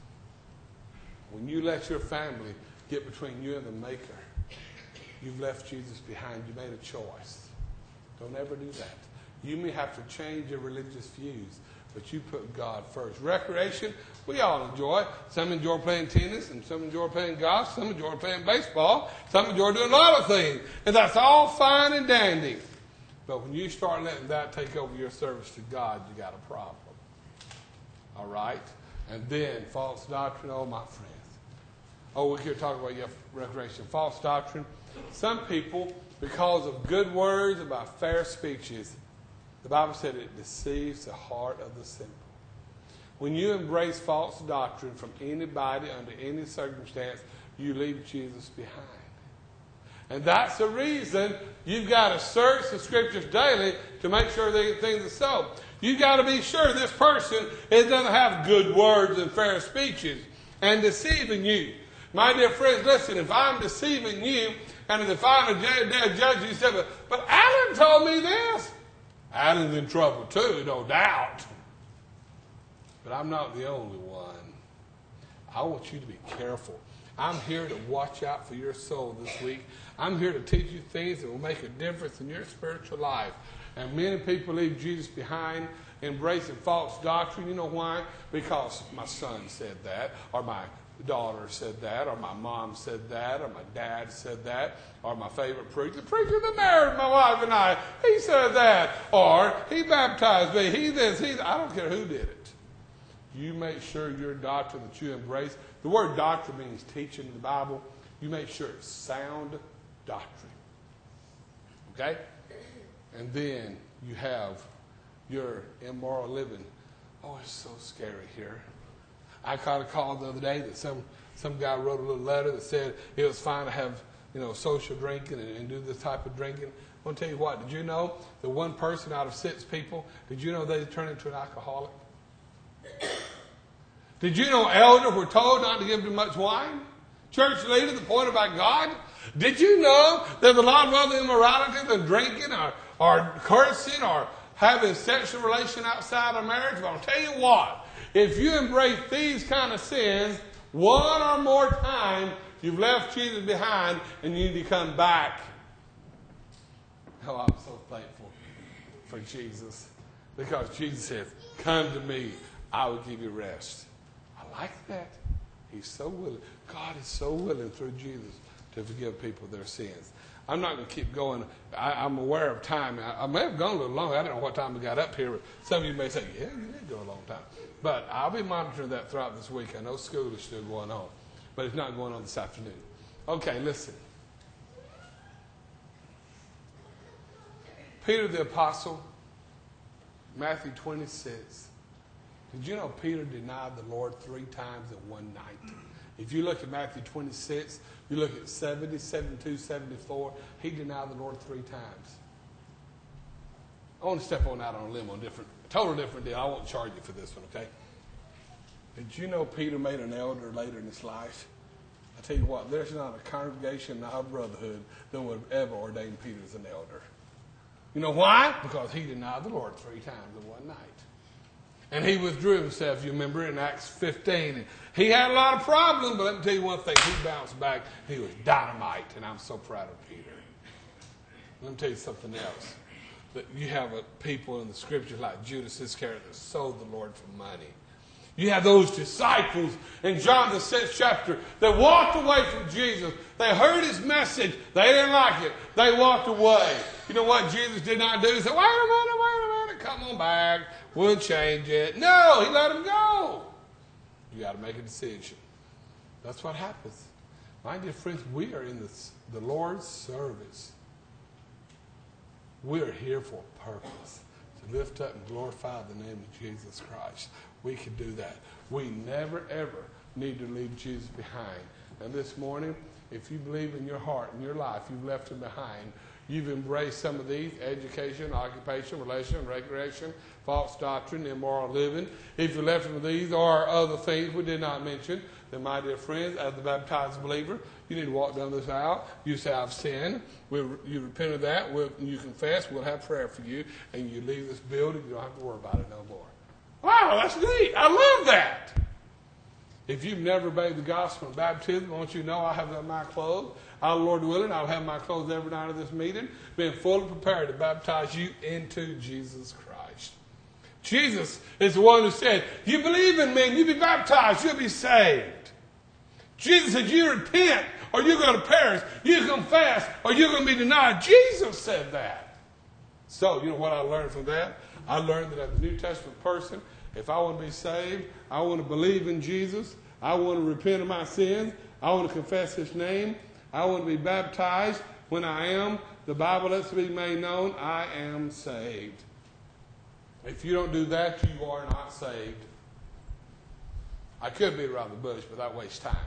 When you let your family get between you and the Maker, you've left Jesus behind. You made a choice. Don't ever do that. You may have to change your religious views, but you put God first. Recreation, we all enjoy. Some enjoy playing tennis, and some enjoy playing golf, some enjoy playing baseball, some enjoy doing a lot of things. And that's all fine and dandy. But when you start letting that take over your service to God, you got a problem. All right? And then false doctrine, oh, my friends. Oh, we're here talking about your recreation. False doctrine. Some people, because of good words about fair speeches, the Bible said it deceives the heart of the simple. When you embrace false doctrine from anybody under any circumstance, you leave Jesus behind. And that's the reason you've got to search the Scriptures daily to make sure that things are so. You've got to be sure this person is going to have good words and fair speeches and deceiving you. My dear friends, listen, if I'm deceiving you, and if I'm a judge, you say, but Alan told me this. Alan's in trouble too, no doubt. But I'm not the only one. I want you to be careful. I'm here to watch out for your soul this week. I'm here to teach you things that will make a difference in your spiritual life. And many people leave Jesus behind, embracing false doctrine. You know why? Because my son said that, or my daughter said that, or my mom said that, or my dad said that, or my favorite preacher, the preacher that married my wife and I, he said that, or he baptized me, he this, he I don't care who did it. You make sure your doctrine that you embrace, the word doctrine means teaching in the Bible, you make sure it's sound doctrine. Okay? And then you have your immoral living. Oh, it's so scary here. I got a call the other day that some, some guy wrote a little letter that said it was fine to have, you know, social drinking and, and do this type of drinking. I'm going to tell you what, did you know that one person out of six people, did you know they turn into an alcoholic? Did you know elders were told not to give too much wine? Church leaders appointed by God? Did you know there's a lot of other immorality than drinking or, or cursing or having sexual relation outside of marriage? But I'll tell you what. If you embrace these kind of sins one or more time, you've left Jesus behind and you need to come back. Oh, I'm so thankful for Jesus. Because Jesus said, come to me, I will give you rest. I like that. He's so willing. God is so willing through Jesus to forgive people their sins. I'm not going to keep going. I, I'm aware of time. I, I may have gone a little long. I don't know what time we got up here. But some of you may say, yeah, you did go a long time. But I'll be monitoring that throughout this week. I know school is still going on. But it's not going on this afternoon. Okay, listen. Peter the Apostle, Matthew twenty-six. Did you know Peter denied the Lord three times in one night? If you look at Matthew twenty-six, you look at seventy, seventy-two, seventy-four, he denied the Lord three times. I want to step on out on a limb on a different, total different deal. I won't charge you for this one, okay? Did you know Peter made an elder later in his life? I tell you what, there's not a congregation in our brotherhood that would have ever ordained Peter as an elder. You know why? Because he denied the Lord three times in one night. And he withdrew himself, you remember, in Acts fifteen. He had a lot of problems, but let me tell you one thing. He bounced back. He was dynamite, and I'm so proud of Peter. Let me tell you something else. That you have a people in the Scriptures like Judas Iscariot that sold the Lord for money. You have those disciples in John the sixth chapter that walked away from Jesus. They heard his message. They didn't like it. They walked away. You know what Jesus did not do? He said, wait a minute, wait a minute, come on back. We'll change it. No, he let him go. You got to make a decision. That's what happens. My dear friends, we are in this, the Lord's service. We are here for a purpose, to lift up and glorify the name of Jesus Christ. We can do that. We never, ever need to leave Jesus behind. And this morning, if you believe in your heart, in your life, you've left him behind, you've embraced some of these, education, occupation, relation, recreation, false doctrine, immoral living. If you left him with these or other things we did not mention, then my dear friends, as the baptized believer, you need to walk down this aisle. You say, I've sinned. We'll, you repent of that. We'll, you confess. We'll have prayer for you. And you leave this building. You don't have to worry about it no more. Wow, that's neat. I love that. If you've never obeyed the gospel of baptism, I want you to know I have got my clothes. Our Lord willing, I'll have my clothes every night of this meeting, being fully prepared to baptize you into Jesus Christ. Jesus is the one who said, you believe in me and you be baptized, you'll be saved. Jesus said, you repent or you're going to perish. You confess or you're going to be denied. Jesus said that. So, you know what I learned from that? I learned that as a New Testament person, if I want to be saved, I want to believe in Jesus. I want to repent of my sins. I want to confess his name. I want to be baptized. When I am, the Bible lets me be made known, I am saved. If you don't do that, you are not saved. I could beat around the bush, but that wastes time.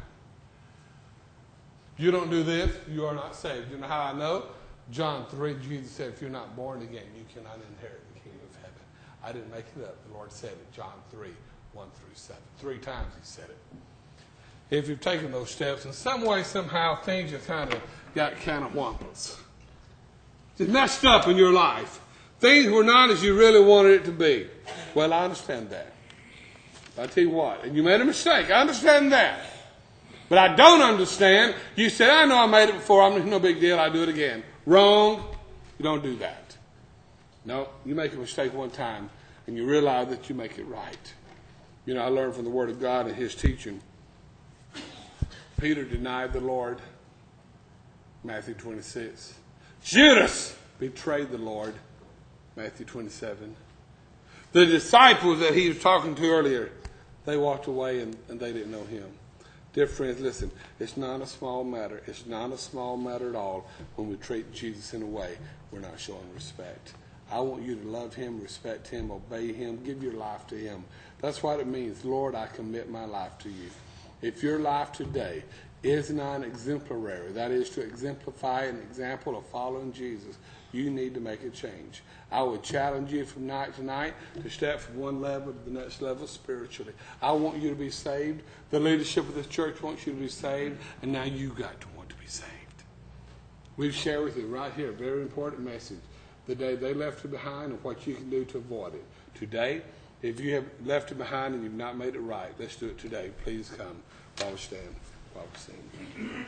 If you don't do this, you are not saved. You know how I know? John three, Jesus said, if you're not born again, you cannot inherit the kingdom of heaven. I didn't make it up. The Lord said it. John three, one through seven. Three times he said it. If you've taken those steps, in some way, somehow, things have kind of got kind of wampus. Just messed up in your life. Things were not as you really wanted it to be. Well, I understand that. I tell you what, and you made a mistake. I understand that. But I don't understand. You said, I know I made it before. I'm no big deal. I'll do it again. Wrong. You don't do that. No, you make a mistake one time, and you realize that you make it right. You know, I learned from the Word of God and his teaching. Peter denied the Lord, Matthew twenty-six. Judas betrayed the Lord, Matthew twenty-seven. The disciples that he was talking to earlier, they walked away and, and they didn't know him. Dear friends, listen, it's not a small matter. It's not a small matter at all when we treat Jesus in a way we're not showing respect. I want you to love him, respect him, obey him, give your life to him. That's what it means. Lord, I commit my life to you. If your life today is not exemplary, that is to exemplify an example of following Jesus, you need to make a change. I would challenge you from night to night to step from one level to the next level spiritually. I want you to be saved. The leadership of this church wants you to be saved, and now you got to want to be saved. We've shared with you right here a very important message. The day they left it behind and what you can do to avoid it. Today, if you have left it behind and you've not made it right, let's do it today. Please come while we stand, while we sing.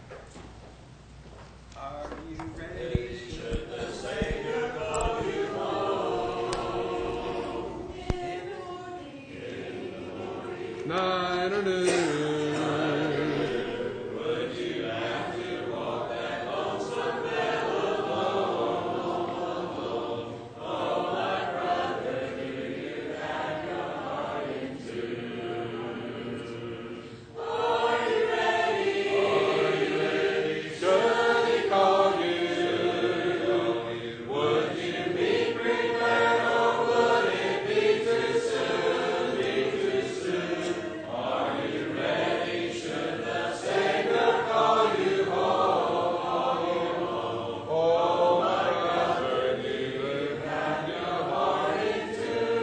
Are you ready? Should the Savior call you home? In the morning, in the morning, night or noon. would you have to walk that lonesome vale alone? Oh, my brother, do you have your heart in tune? Are you ready? Are you ready? Should he call you? Would you be prepared, or would it be too soon? Be too soon? Are you ready? Should the Savior call you home? Call you home? Oh, my brother, do you have your heart in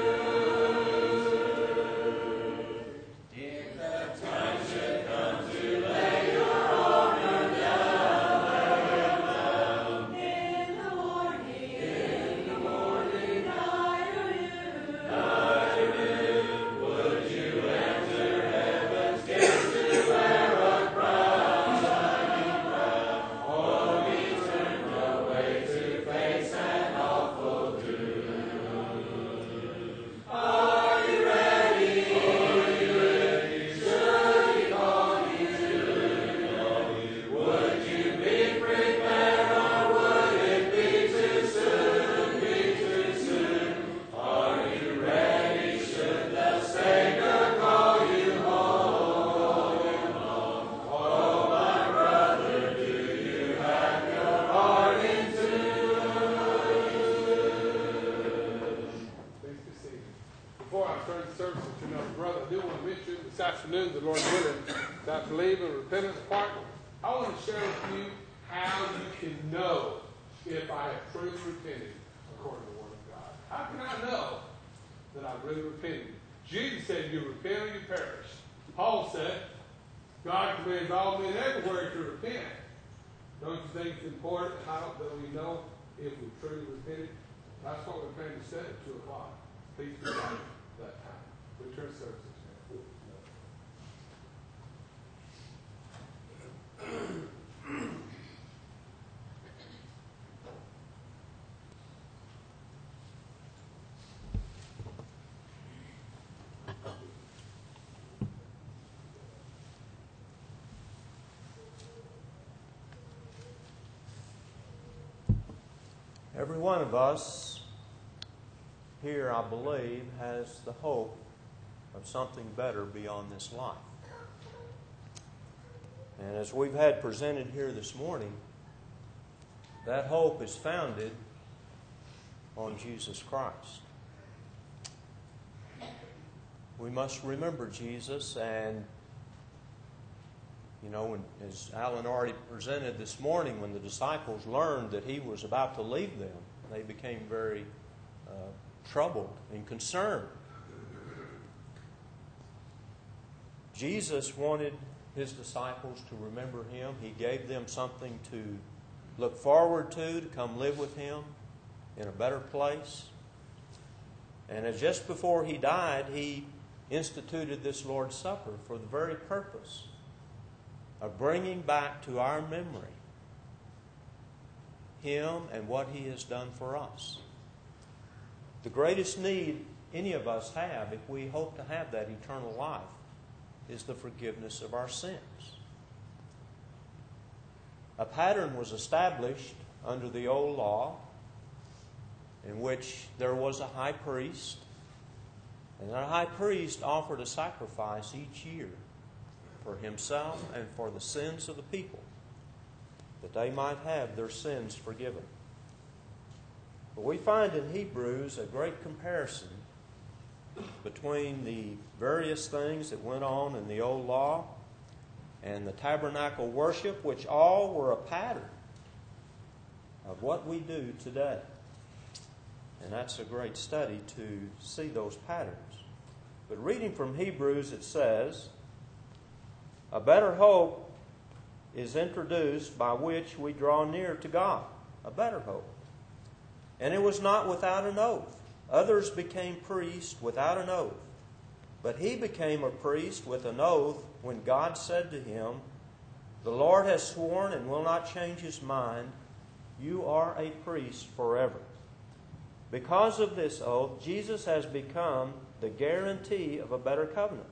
tune? If the time should come to lay your armor down, lay it down. In the morning, in the morning, night or noon, night or noon, would you enter heaven's gates to wear a crown, shining crown, or be turned away to face an awful doom? Are you ready? Are you ready? Should he call you? Would you be prepared, or would it be too soon? Be too soon? Are you ready? Should the Savior call you home? Oh, my brother, do you have your heart in tune? Please be seated. Before I turn the service to another brother, I do want to mention this afternoon, the Lord willing, that believe in repentance part. I want to share with you how you can know if I have truly repented according to the Word of God. How can I know that I've really repented? Jesus said, you repent or you perish. Paul said, God commands all men everywhere to repent. Don't you think it's important how that we know if we truly repented? That's what we're trying to set at two o'clock. Please be right that time. Return services. Every one of us here, I believe, has the hope of something better beyond this life. And as we've had presented here this morning, that hope is founded on Jesus Christ. We must remember Jesus, and you know, when, as Alan already presented this morning, when the disciples learned that he was about to leave them, they became very uh, troubled and concerned. Jesus wanted his disciples to remember him. He gave them something to look forward to, to come live with him in a better place. And as just before he died, he instituted this Lord's Supper for the very purpose of bringing back to our memory him and what he has done for us. The greatest need any of us have, if we hope to have that eternal life, is the forgiveness of our sins. A pattern was established under the old law in which there was a high priest, and that high priest offered a sacrifice each year for himself and for the sins of the people, that they might have their sins forgiven. But we find in Hebrews a great comparison between the various things that went on in the old law and the tabernacle worship, which all were a pattern of what we do today. And that's a great study to see those patterns. But reading from Hebrews, it says, a better hope is introduced by which we draw near to God. A better hope. And it was not without an oath. Others became priests without an oath. But he became a priest with an oath when God said to him, the Lord has sworn and will not change his mind. You are a priest forever. Because of this oath, Jesus has become the guarantee of a better covenant.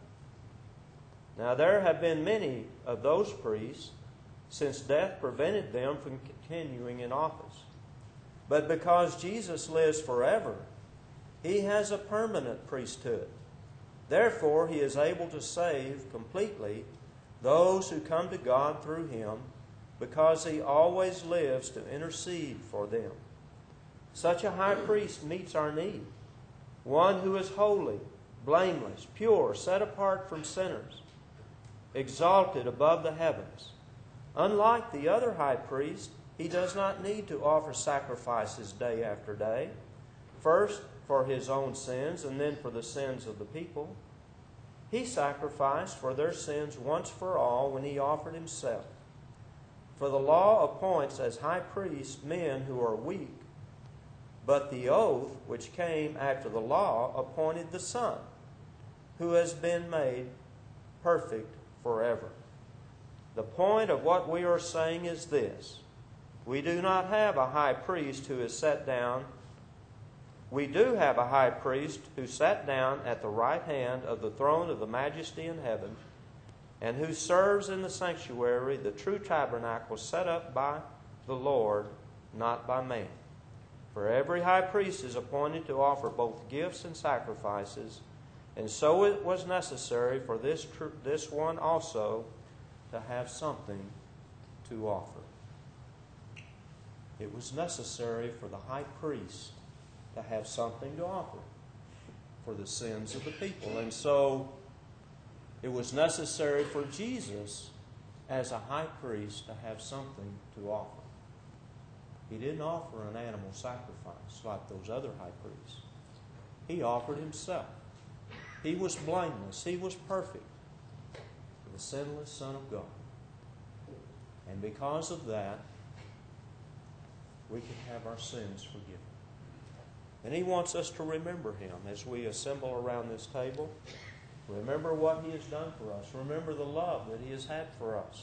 Now there have been many of those priests since death prevented them from continuing in office. But because Jesus lives forever, he has a permanent priesthood. Therefore, he is able to save completely those who come to God through him, because he always lives to intercede for them. Such a high priest meets our need, one who is holy, blameless, pure, set apart from sinners, exalted above the heavens. Unlike the other high priest, he does not need to offer sacrifices day after day, first for his own sins and then for the sins of the people. He sacrificed for their sins once for all when he offered himself. For the law appoints as high priests men who are weak, but the oath which came after the law appointed the Son, who has been made perfect forever. The point of what we are saying is this: we do not have a high priest who is set down. We do have a high priest who sat down at the right hand of the throne of the majesty in heaven, and who serves in the sanctuary, the true tabernacle set up by the Lord, not by man. For every high priest is appointed to offer both gifts and sacrifices, and so it was necessary for this tr- this one also to have something to offer. It was necessary for the high priest to have something to offer for the sins of the people. And so it was necessary for Jesus as a high priest to have something to offer. He didn't offer an animal sacrifice like those other high priests. He offered himself. He was blameless. He was perfect. the sinless Son of God. And because of that, we can have our sins forgiven. And He wants us to remember Him as we assemble around this table. Remember what He has done for us. Remember the love that He has had for us.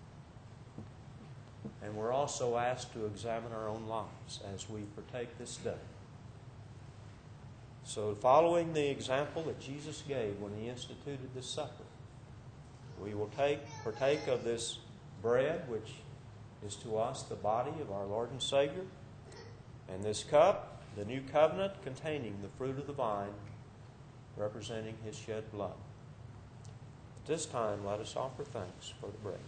And we're also asked to examine our own lives as we partake this day. So, following the example that Jesus gave when He instituted this supper, we will take partake of this bread, which is to us the body of our Lord and Savior, and this cup, the new covenant containing the fruit of the vine, representing His shed blood. At this time, let us offer thanks for the bread.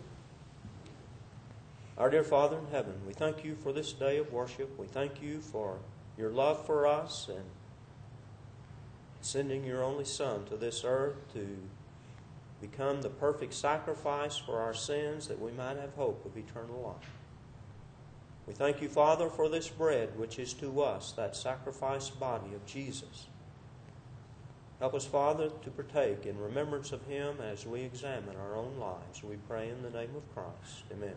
Our dear Father in heaven, we thank You for this day of worship. We thank You for Your love for us and sending Your only Son to this earth to become the perfect sacrifice for our sins that we might have hope of eternal life. We thank You, Father, for this bread, which is to us that sacrificed body of Jesus. Help us, Father, to partake in remembrance of Him as we examine our own lives. We pray in the name of Christ. Amen.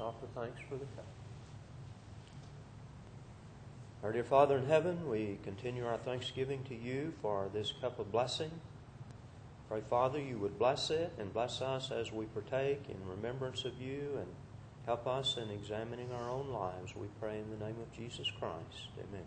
offer thanks for the cup. Our dear Father in heaven, we continue our thanksgiving to you for this cup of blessing. Pray, Father, you would bless it and bless us as we partake in remembrance of you, and help us in examining our own lives. We pray in the name of Jesus Christ. Amen.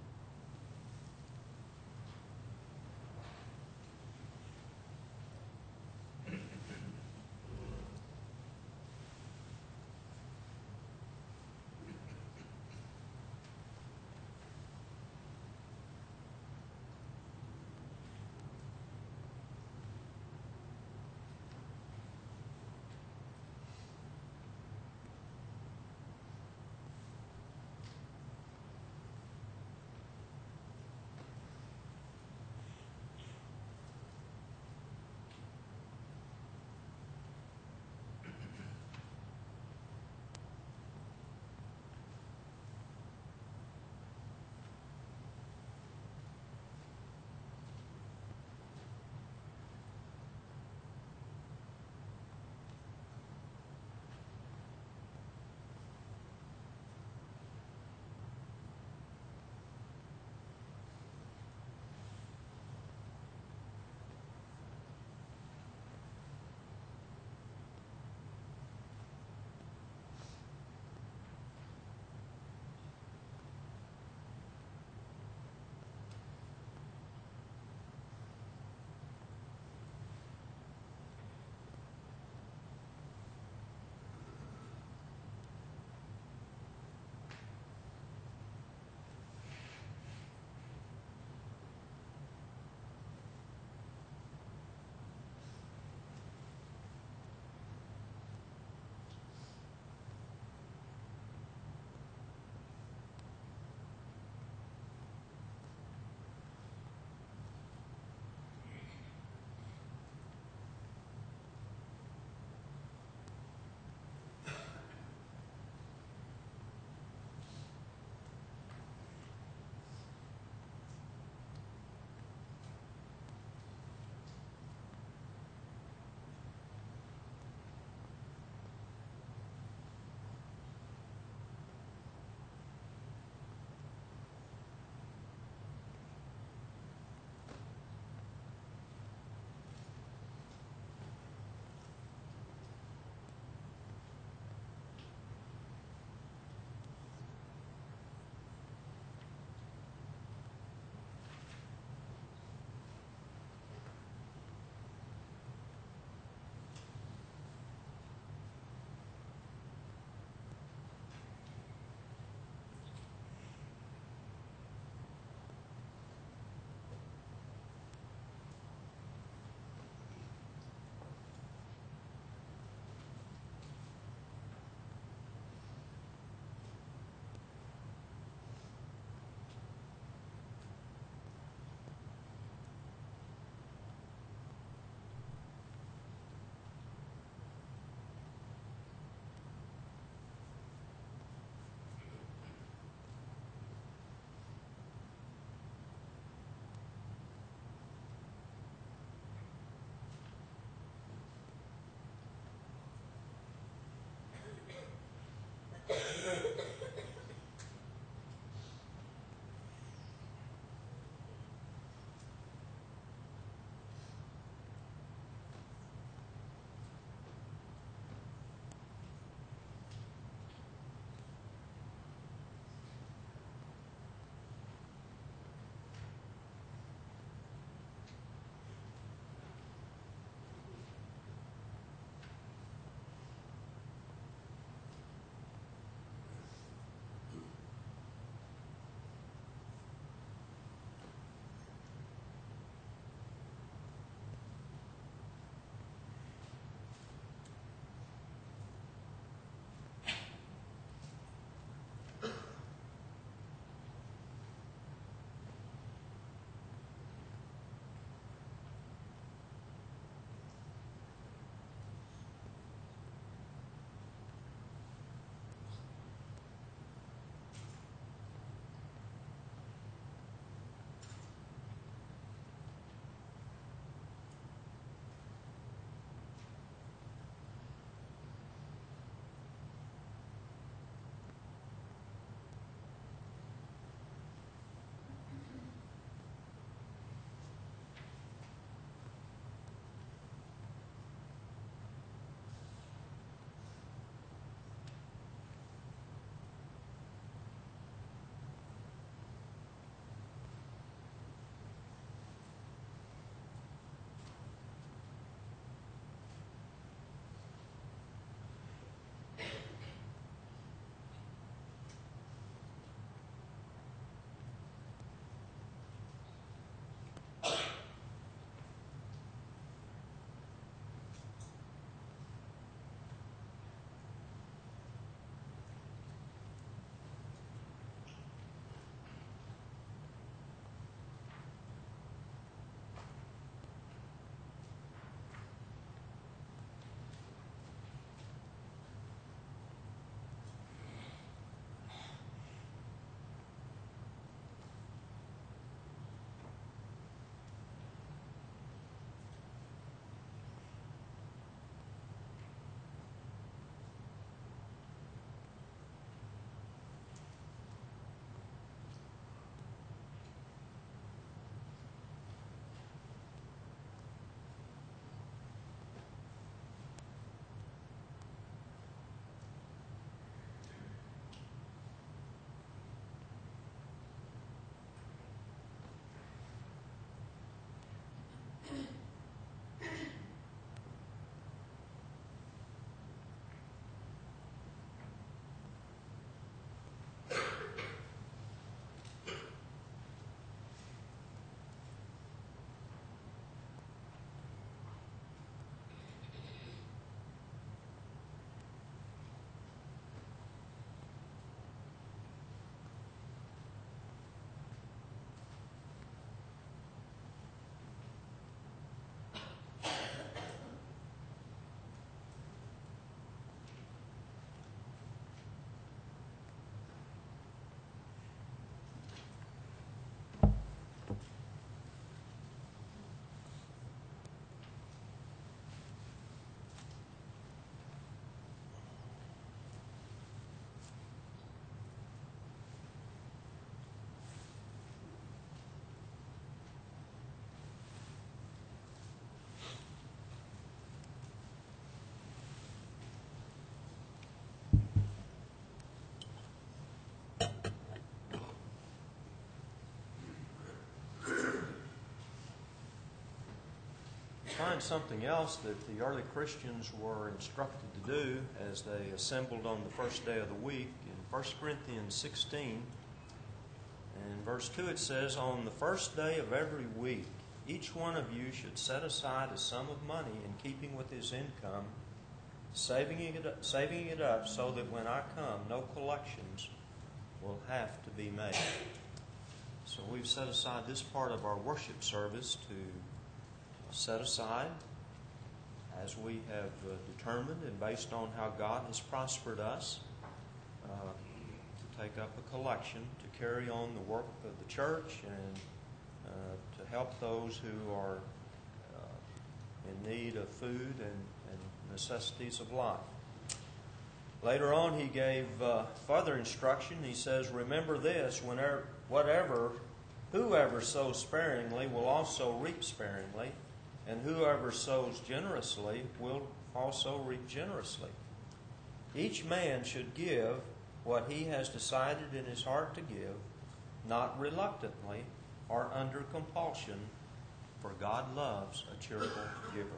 We find something else that the early Christians were instructed to do as they assembled on the first day of the week. In First Corinthians sixteen, and verse two, it says, "On the first day of every week, each one of you should set aside a sum of money in keeping with his income, saving it up, saving it up so that when I come, no collections will have to be made." So we've set aside this part of our worship service to set aside as we have uh, determined and based on how God has prospered us uh, to take up a collection to carry on the work of the church and uh, to help those who are uh, in need of food and, and necessities of life. Later on, he gave uh, further instruction. He says, "Remember this, whenever, whatever, whoever sows sparingly will also reap sparingly, and whoever sows generously will also reap generously. Each man should give what he has decided in his heart to give, not reluctantly or under compulsion, for God loves a cheerful giver."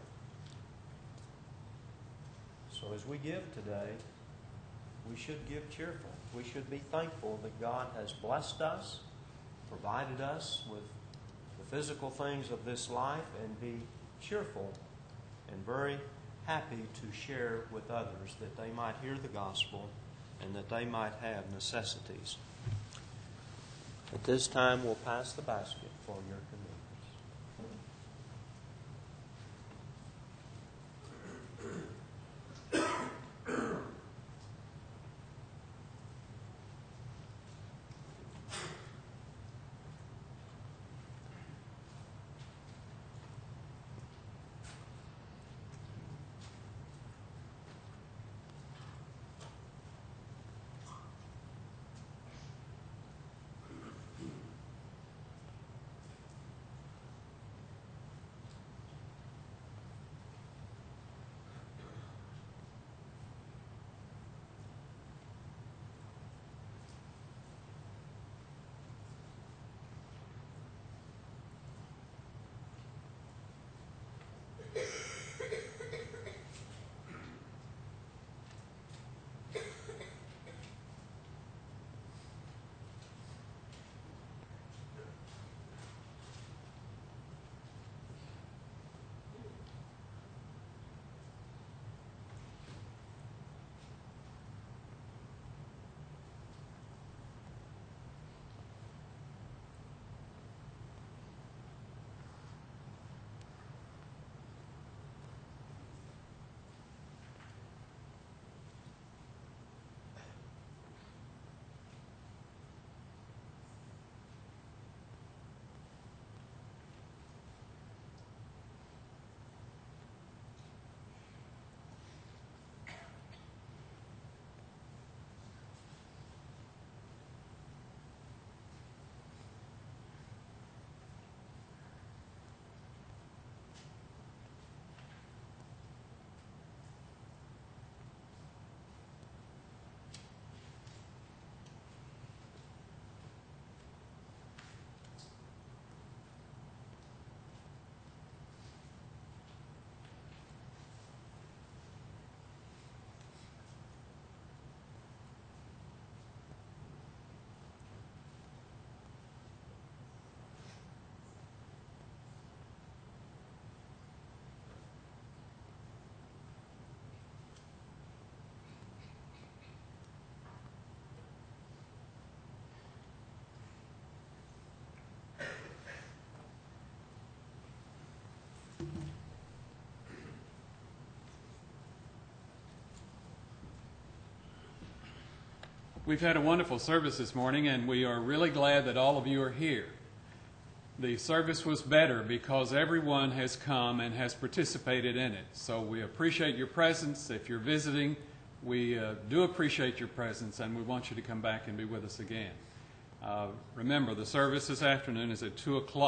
So as we give today, we should give cheerful. We should be thankful that God has blessed us, provided us with the physical things of this life, and be cheerful and very happy to share with others that they might hear the gospel and that they might have necessities. At this time, we'll pass the basket for your communions. We've had a wonderful service this morning, and we are really glad that all of you are here. The service was better because everyone has come and has participated in it. So we appreciate your presence. If you're visiting, we uh, do appreciate your presence, and we want you to come back and be with us again. Uh, remember, the service this afternoon is at two o'clock.